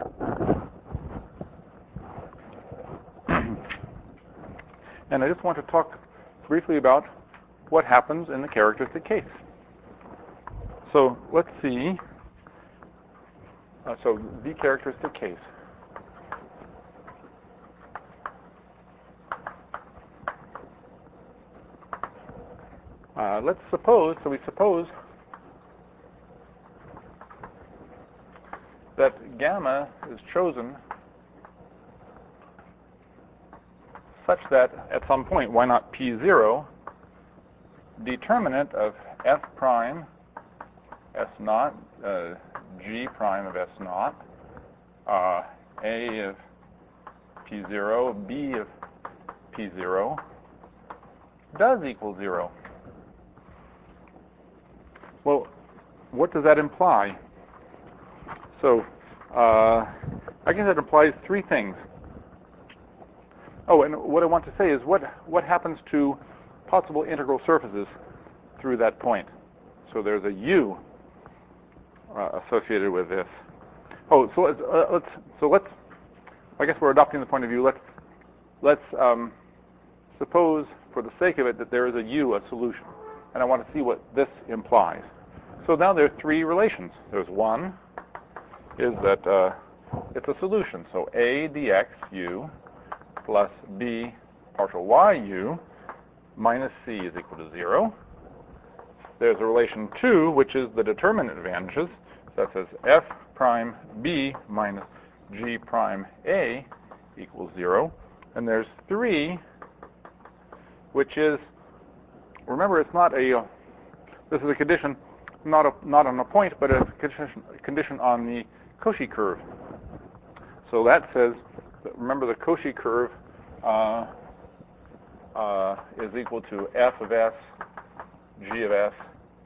And I just want to talk briefly about what happens in the characteristic case. So let's see. So the characteristic case. Let's suppose, we suppose that gamma is chosen such that at some point, why not P0, determinant of F prime S naught, G prime of S naught, A of P0, B of P0 does equal 0. Well, what does that imply? So, I guess it implies three things. Oh, and what I want to say is what happens to possible integral surfaces through that point. So there's a U associated with this. Oh, so let's. I guess we're adopting the point of view. Let's suppose, for the sake of it, that there is a U, a solution, and I want to see what this implies. So now there are three relations. There's one is that it's a solution. So A dx U plus B partial y U minus C is equal to 0. There's a relation 2, which is the determinant advantages. So that says F prime B minus G prime A equals 0. And there's 3, which is, remember, it's not a, this is a condition not on a point, but a condition on the Cauchy curve. So that says, remember the Cauchy curve is equal to F of S, G of S,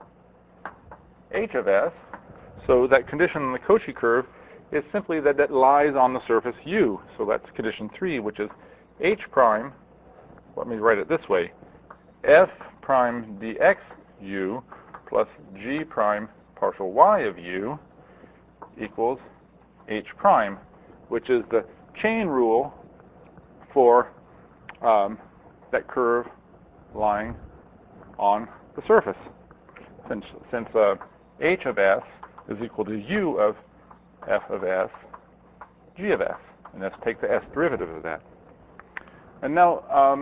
H of S. So that condition on the Cauchy curve is simply that it lies on the surface U. So that's condition 3, which is H prime, let me write it this way, F prime dx U plus G prime partial y of U equals H prime, which is the chain rule for that curve lying on the surface. Since H of S is equal to U of F of S, G of S. And let's take the S derivative of that. And now,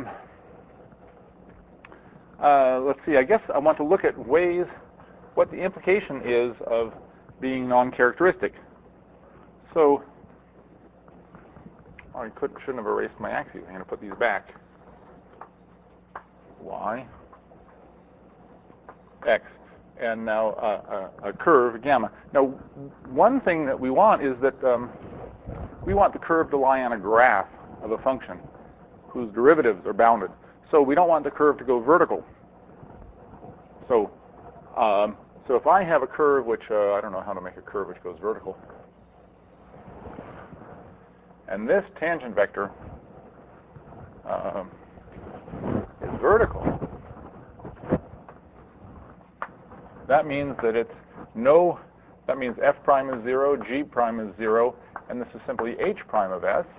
let's see, I guess I want to look at ways, what the implication is of being non-characteristic. So, I shouldn't have erased my axes. I'm going to put these back. Y, X, and now a curve, gamma. Now, one thing that we want is that we want the curve to lie on a graph of a function whose derivatives are bounded. So we don't want the curve to go vertical. So, so if I have a curve which, I don't know how to make a curve which goes vertical, and this tangent vector is vertical, that means that it's no, that means F prime is 0, G prime is 0, and this is simply H prime of S.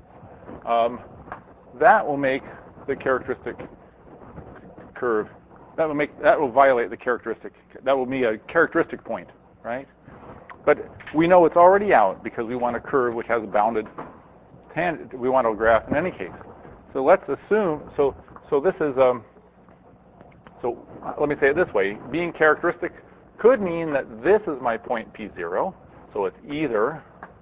That will make the characteristic curve, that will violate the characteristic, that will be a characteristic point, right? But we know it's already out because we want a curve which has a bounded tangent, we want a graph in any case. So let's assume, so this is, so let me say it this way, being characteristic could mean that this is my point P0, so it's either,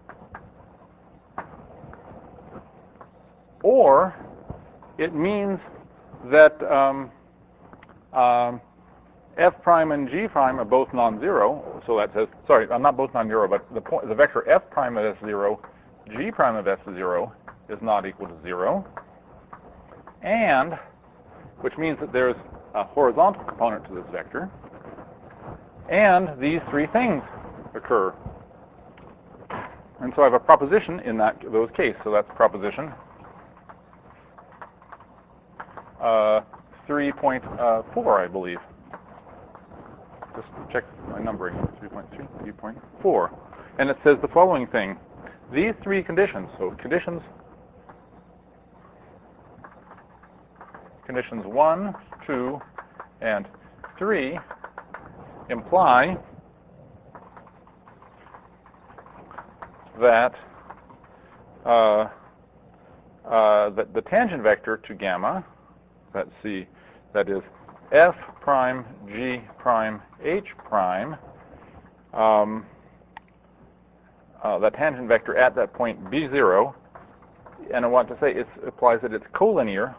or it means that F prime and G prime are both non-zero, so that says, sorry, not both non-zero, but the vector F prime of S0, G prime of S0 is not equal to 0, and, which means that there's a horizontal component to this vector, and these three things occur. And so I have a proposition in those cases, so that's proposition 3.4, I believe. just check my numbering, 3.3, 3.4. And it says the following thing. These three conditions, so conditions 1, 2, and 3 imply that that the tangent vector to gamma, let's see, that is f prime g prime h prime, that tangent vector at that point b0, and I want to say it implies that it's collinear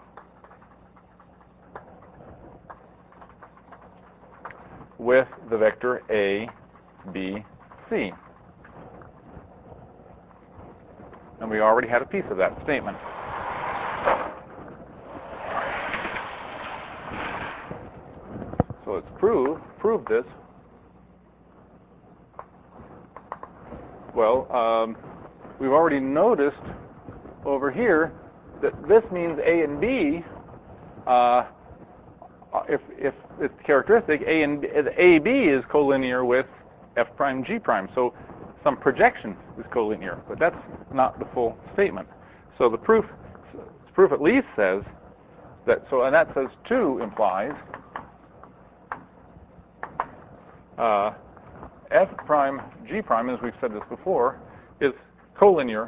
with the vector a, b, c. And we already had a piece of that statement. So let's prove this. Well, we've already noticed over here that this means A and B. If it's characteristic, AB is collinear with F prime G prime. So some projection is collinear, but that's not the full statement. So the proof at least says that. So and that says 2 implies F prime G prime, as we've said this before, is collinear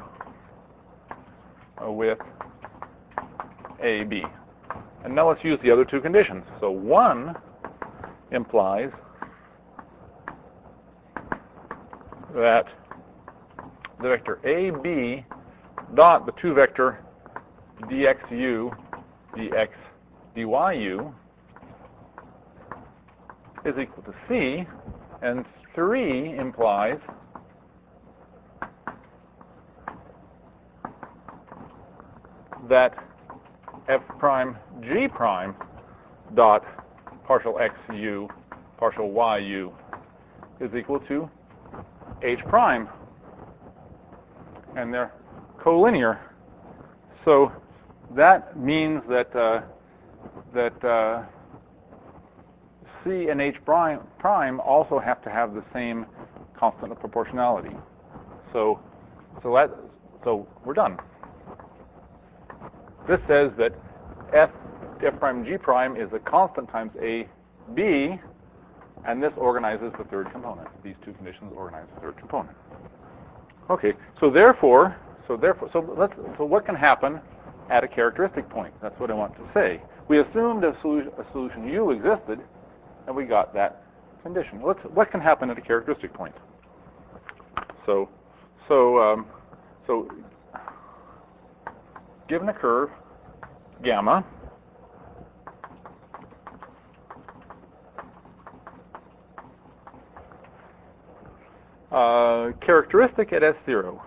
with AB. And now let's use the other two conditions. So 1 implies that the vector AB dot the two vector dxu, dx, dyu is equal to C, and 3 implies that f prime g prime dot partial xu partial yu is equal to h prime, and they're collinear. So that means that C and H prime also have to have the same constant of proportionality. So we're done. This says that f prime g prime is a constant times a b, and this organizes the third component. These two conditions organize the third component. Okay, so what can happen at a characteristic point? That's what I want to say. We assumed a solution U existed, and we got that condition. What can happen at a characteristic point? So given a curve gamma, characteristic at S0.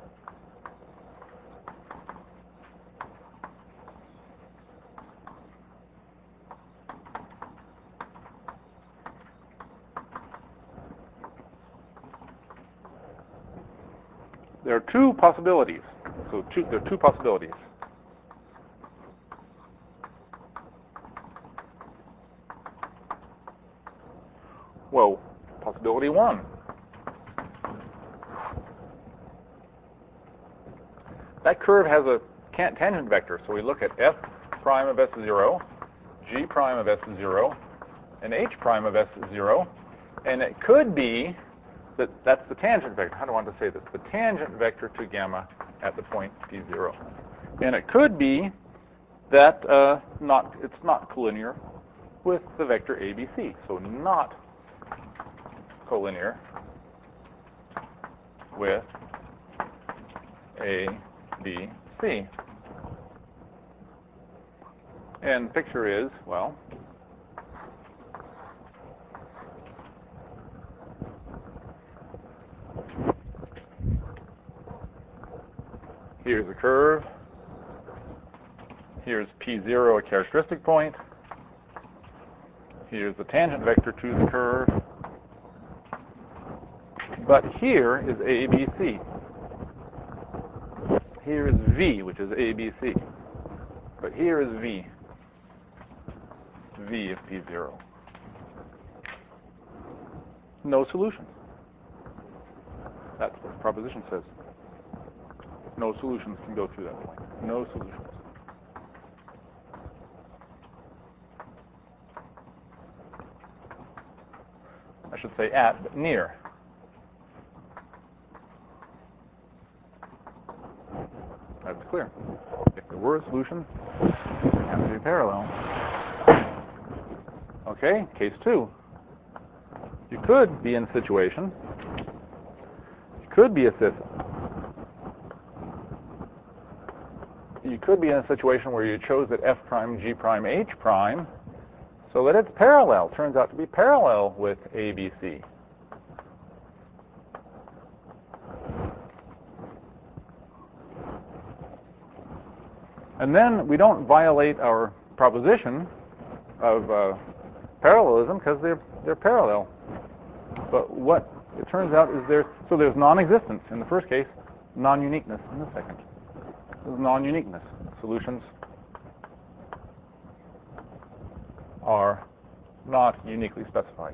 There are two possibilities. There are two possibilities. Well, possibility 1. That curve has a tangent vector, so we look at f prime of S0, g prime of S0, and h prime of S0, and it could be that that's the tangent vector. How do I want to say this? The tangent vector to gamma at the point P0. And it could be that it's not collinear with the vector ABC. So not collinear with A, B, C. And the picture is, well, here's a curve. Here's P0, a characteristic point. Here's the tangent vector to the curve. But here is ABC. Here is V, which is ABC. But here is V of P0. no solutions. That's what the proposition says. No solutions can go through that point. No solutions. I should say at, but near. That's clear. If there were a solution, it would have to be parallel. Okay, case 2. You could be in a situation. You could be in a situation where you chose that f prime g prime h prime, so that it's parallel. Turns out to be parallel with ABC. And then we don't violate our proposition of parallelism because they're parallel. But what it turns out is there's non-existence in the first case, non-uniqueness in the second. There's non-uniqueness. Solutions are not uniquely specified.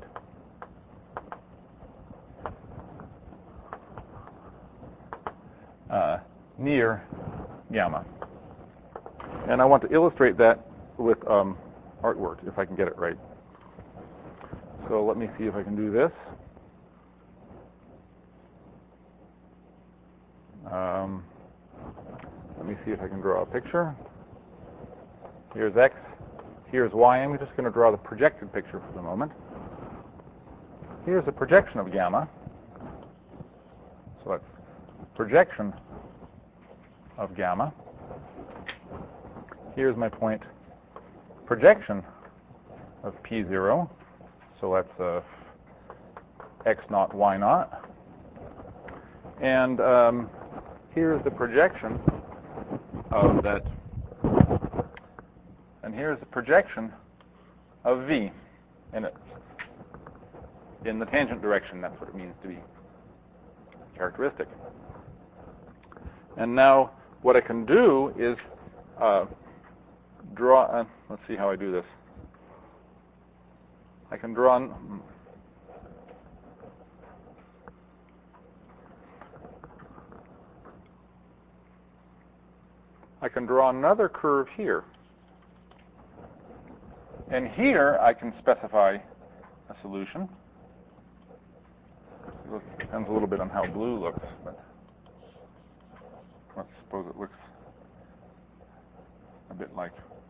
Near gamma. And I want to illustrate that with artwork, if I can get it right. So let me see if I can do this. Let me see if I can draw a picture. Here's X. Here's Y. I'm just going to draw the projected picture for the moment. Here's a projection of gamma. So that's projection of gamma. Here's my point, projection of P0. So that's X naught, Y naught. And here's the projection of that. And here's the projection of V in the tangent direction. That's what it means to be characteristic. And now what I can do is draw, let's see how I do this. I can draw another curve here. And here I can specify a solution. It depends a little bit on how blue looks, but let's suppose it looks a bit like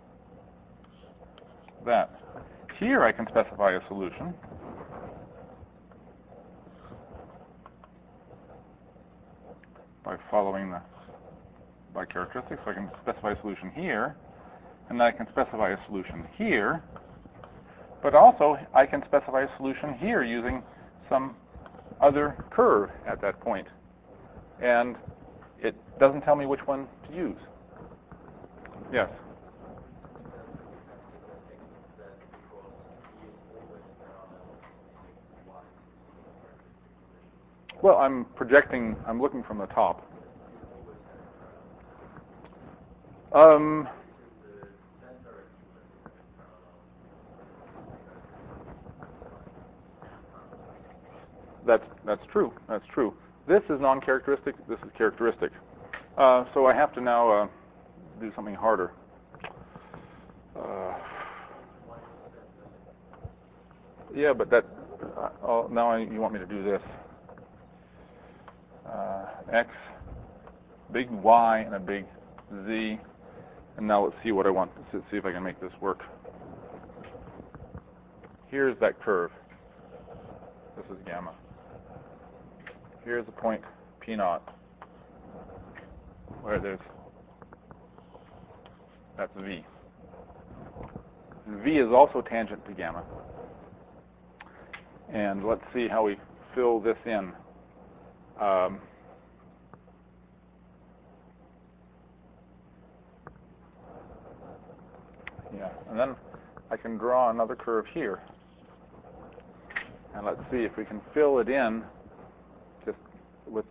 that. Here I can specify a solution. By characteristics. So I can specify a solution here, and then I can specify a solution here, but also I can specify a solution here using some other curve at that point. And it doesn't tell me which one to use. Yes? Well, I'm looking from the top. That's true. That's true. This is non-characteristic. This is characteristic. So I have to now do something harder. Yeah, but that. Now you want me to do this. X, big Y, and a big Z. And now let's see what I want. Let's see if I can make this work. Here's that curve. This is gamma. Here's the point P naught, where that's V. And V is also tangent to gamma. And let's see how we fill this in. Yeah, and then I can draw another curve here. And let's see if we can fill it in just with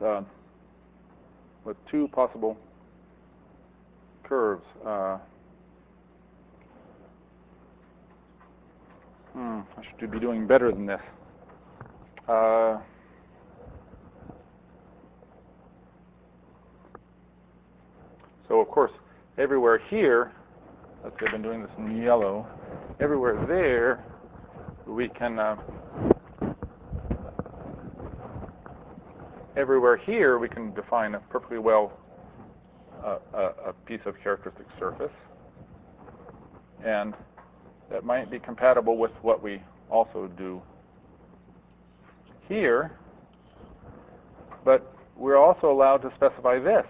two possible curves. I should be doing better than this. So of course, everywhere here, let's say I've been doing this in yellow, everywhere there, we can, everywhere here, we can define a perfectly well a piece of characteristic surface. And that might be compatible with what we also do here, but we're also allowed to specify this.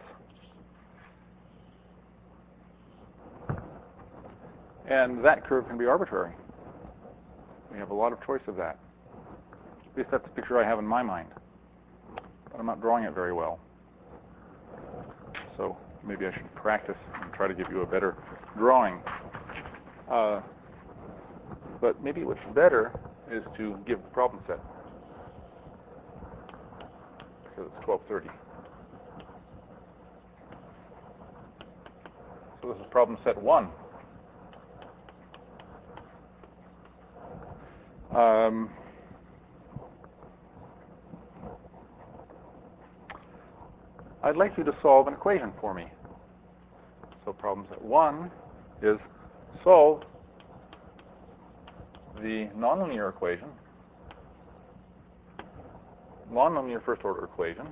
And that curve can be arbitrary. We have a lot of choice of that. At least that's the picture I have in my mind. But I'm not drawing it very well. So maybe I should practice and try to give you a better drawing. But maybe what's better is to give the problem set. Because it's 12:30. So this is problem set 1. I'd like you to solve an equation for me. So problem set 1 is solve the nonlinear equation, nonlinear first order equation,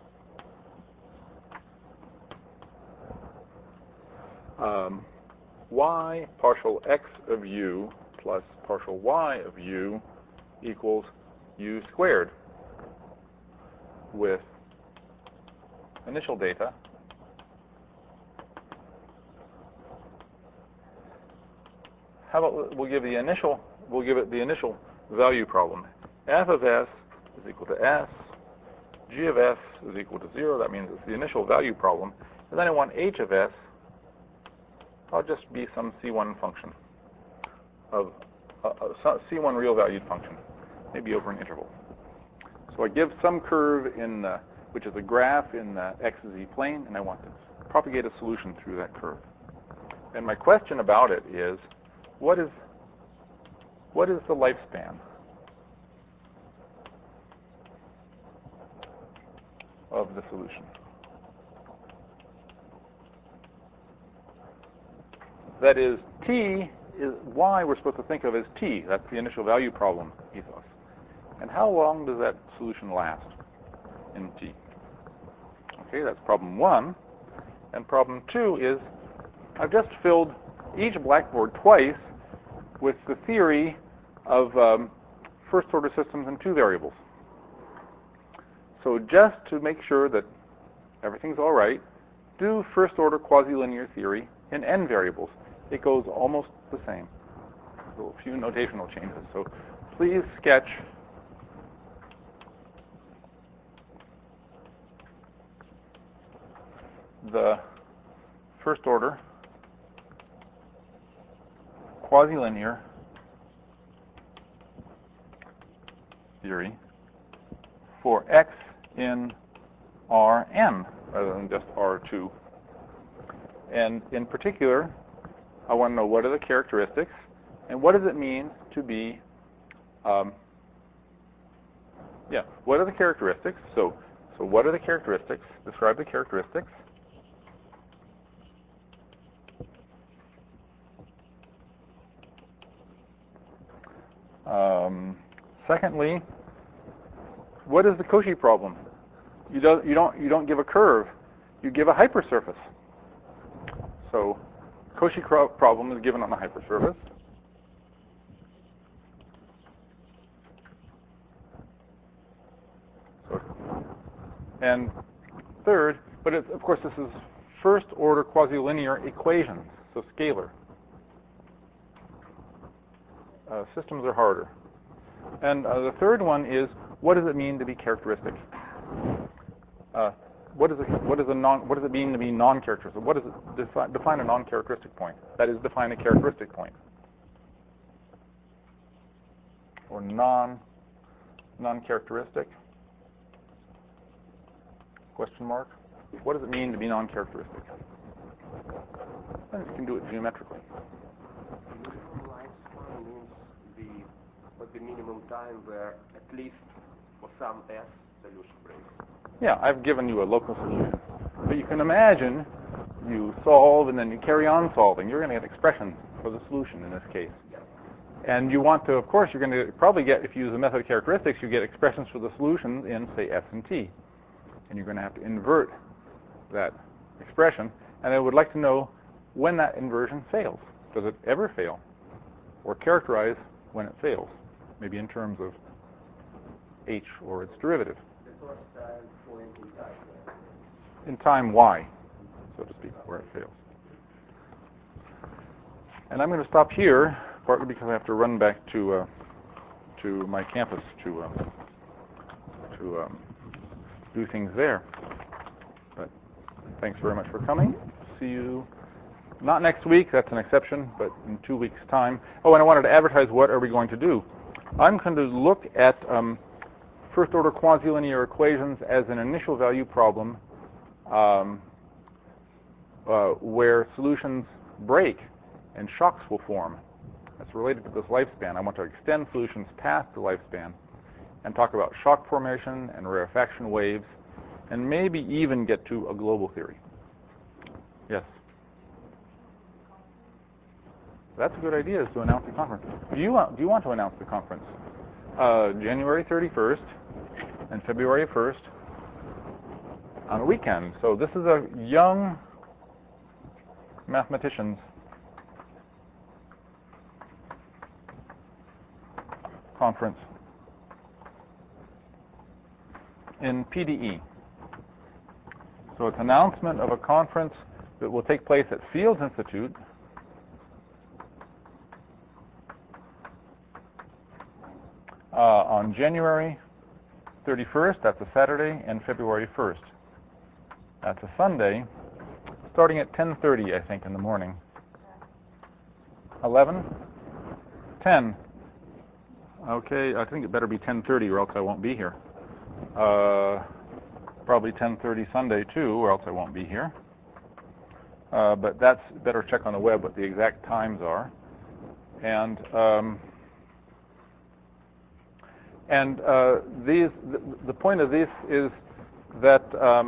y partial x of u plus partial y of u equals u squared with initial data how about we'll give it the initial value problem. F of s is equal to s, g of s is equal to 0. That means it's the initial value problem. And then I want h of s. I'll just be some c1 function of c1 real valued function, maybe over an interval. So I give some curve in which is a graph in the x-z plane, and I want to propagate a solution through that curve. And my question about it is, what is the lifespan of the solution? That is, t is y we're supposed to think of as t. That's the initial value problem ethos. And how long does that solution last in t? Okay, that's problem 1. And problem 2 is, I've just filled each blackboard twice with the theory of first-order systems in 2 variables. So just to make sure that everything's all right, do first-order quasi-linear theory in n variables. It goes almost the same. A few notational changes. So please sketch the first-order quasi-linear theory for x in Rn rather than just R2. And in particular, I want to know what are the characteristics and what does it mean to be, what are the characteristics? So what are the characteristics? Describe the characteristics. Secondly, what is the Cauchy problem? You don't give a curve, you give a hypersurface. So Cauchy problem is given on a hypersurface. And third, but of course this is first order quasi-linear equations, so scalar. Systems are harder. And the third one is, what does it mean to be characteristic? What does it mean to be non-characteristic? What does it define a non-characteristic point? That is, define a characteristic point. Or non-characteristic? Question mark. What does it mean to be non-characteristic? And you can do it geometrically. Minimum lifespan means the minimum time where at least some S solution breaks. Yeah, I've given you a local solution. But you can imagine you solve and then you carry on solving. You're going to get expressions for the solution in this case. Yeah. And you want to, of course, you're going to probably get, if you use the method characteristics, you get expressions for the solutions in, say, S and T. And you're going to have to invert that expression. And I would like to know when that inversion fails. Does it ever fail? Or characterize when it fails, maybe in terms of H or its derivative. The first time point in time. In time Y, so to speak, where it fails. And I'm going to stop here, partly because I have to run back to my campus to do things there. But thanks very much for coming. See you not next week, that's an exception, but in 2 weeks' time. Oh, and I wanted to advertise what are we going to do. I'm going to look at first-order quasi-linear equations as an initial value problem where solutions break and shocks will form. That's related to this lifespan. I want to extend solutions past the lifespan and talk about shock formation and rarefaction waves and maybe even get to a global theory. Yes? That's a good idea, is to announce the conference. Do you want to announce the conference? January 31st and February 1st on a weekend. So this is a young mathematicians conference in PDE. So it's an announcement of a conference that will take place at Fields Institute on January 31st, that's a Saturday, and February 1st. That's a Sunday, starting at 10:30, I think, in the morning. 11? 10. Okay, I think it better be 10:30 or else I won't be here. Probably 10:30 Sunday, too, or else I won't be here. But that's better check on the web what the exact times are. And the point of this is that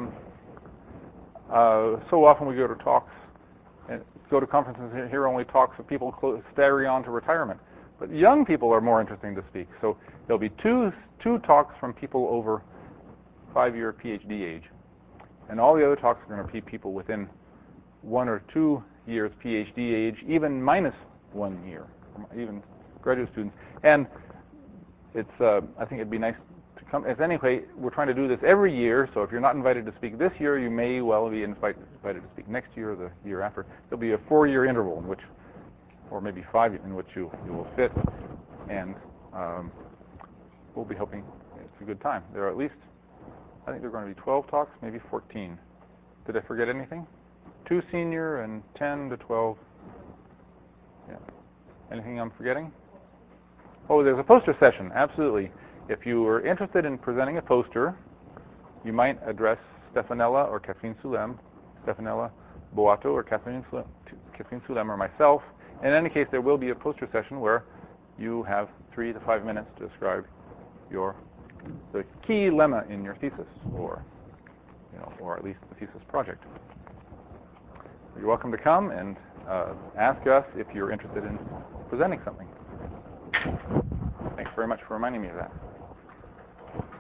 so often we go to talks, and go to conferences and hear only talks of people staggering on to retirement. But young people are more interesting to speak. So there'll be two talks from people over 5-year PhD age. And all the other talks are going to be people within 1 or 2 years PhD age, even minus 1 year, even graduate students. And it's I think it'd be nice to come. As anyway, we're trying to do this every year, so if you're not invited to speak this year, you may well be invited to speak next year or the year after. There'll be a 4-year interval in which, or maybe 5, in which you will fit, and we'll be hoping it's a good time. There are at least, I think there are going to be 12 talks, maybe 14. Did I forget anything? 2 senior and 10 to 12. Yeah. Anything I'm forgetting? Oh, there's a poster session, absolutely. If you were interested in presenting a poster, you might address Stefanella or Kathleen Sulem, Stefanella Boato or Kathleen Sulem or myself. In any case, there will be a poster session where you have 3 to 5 minutes to describe the key lemma in your thesis, or at least the thesis project. You're welcome to come and ask us if you're interested in presenting something. Thanks very much for reminding me of that.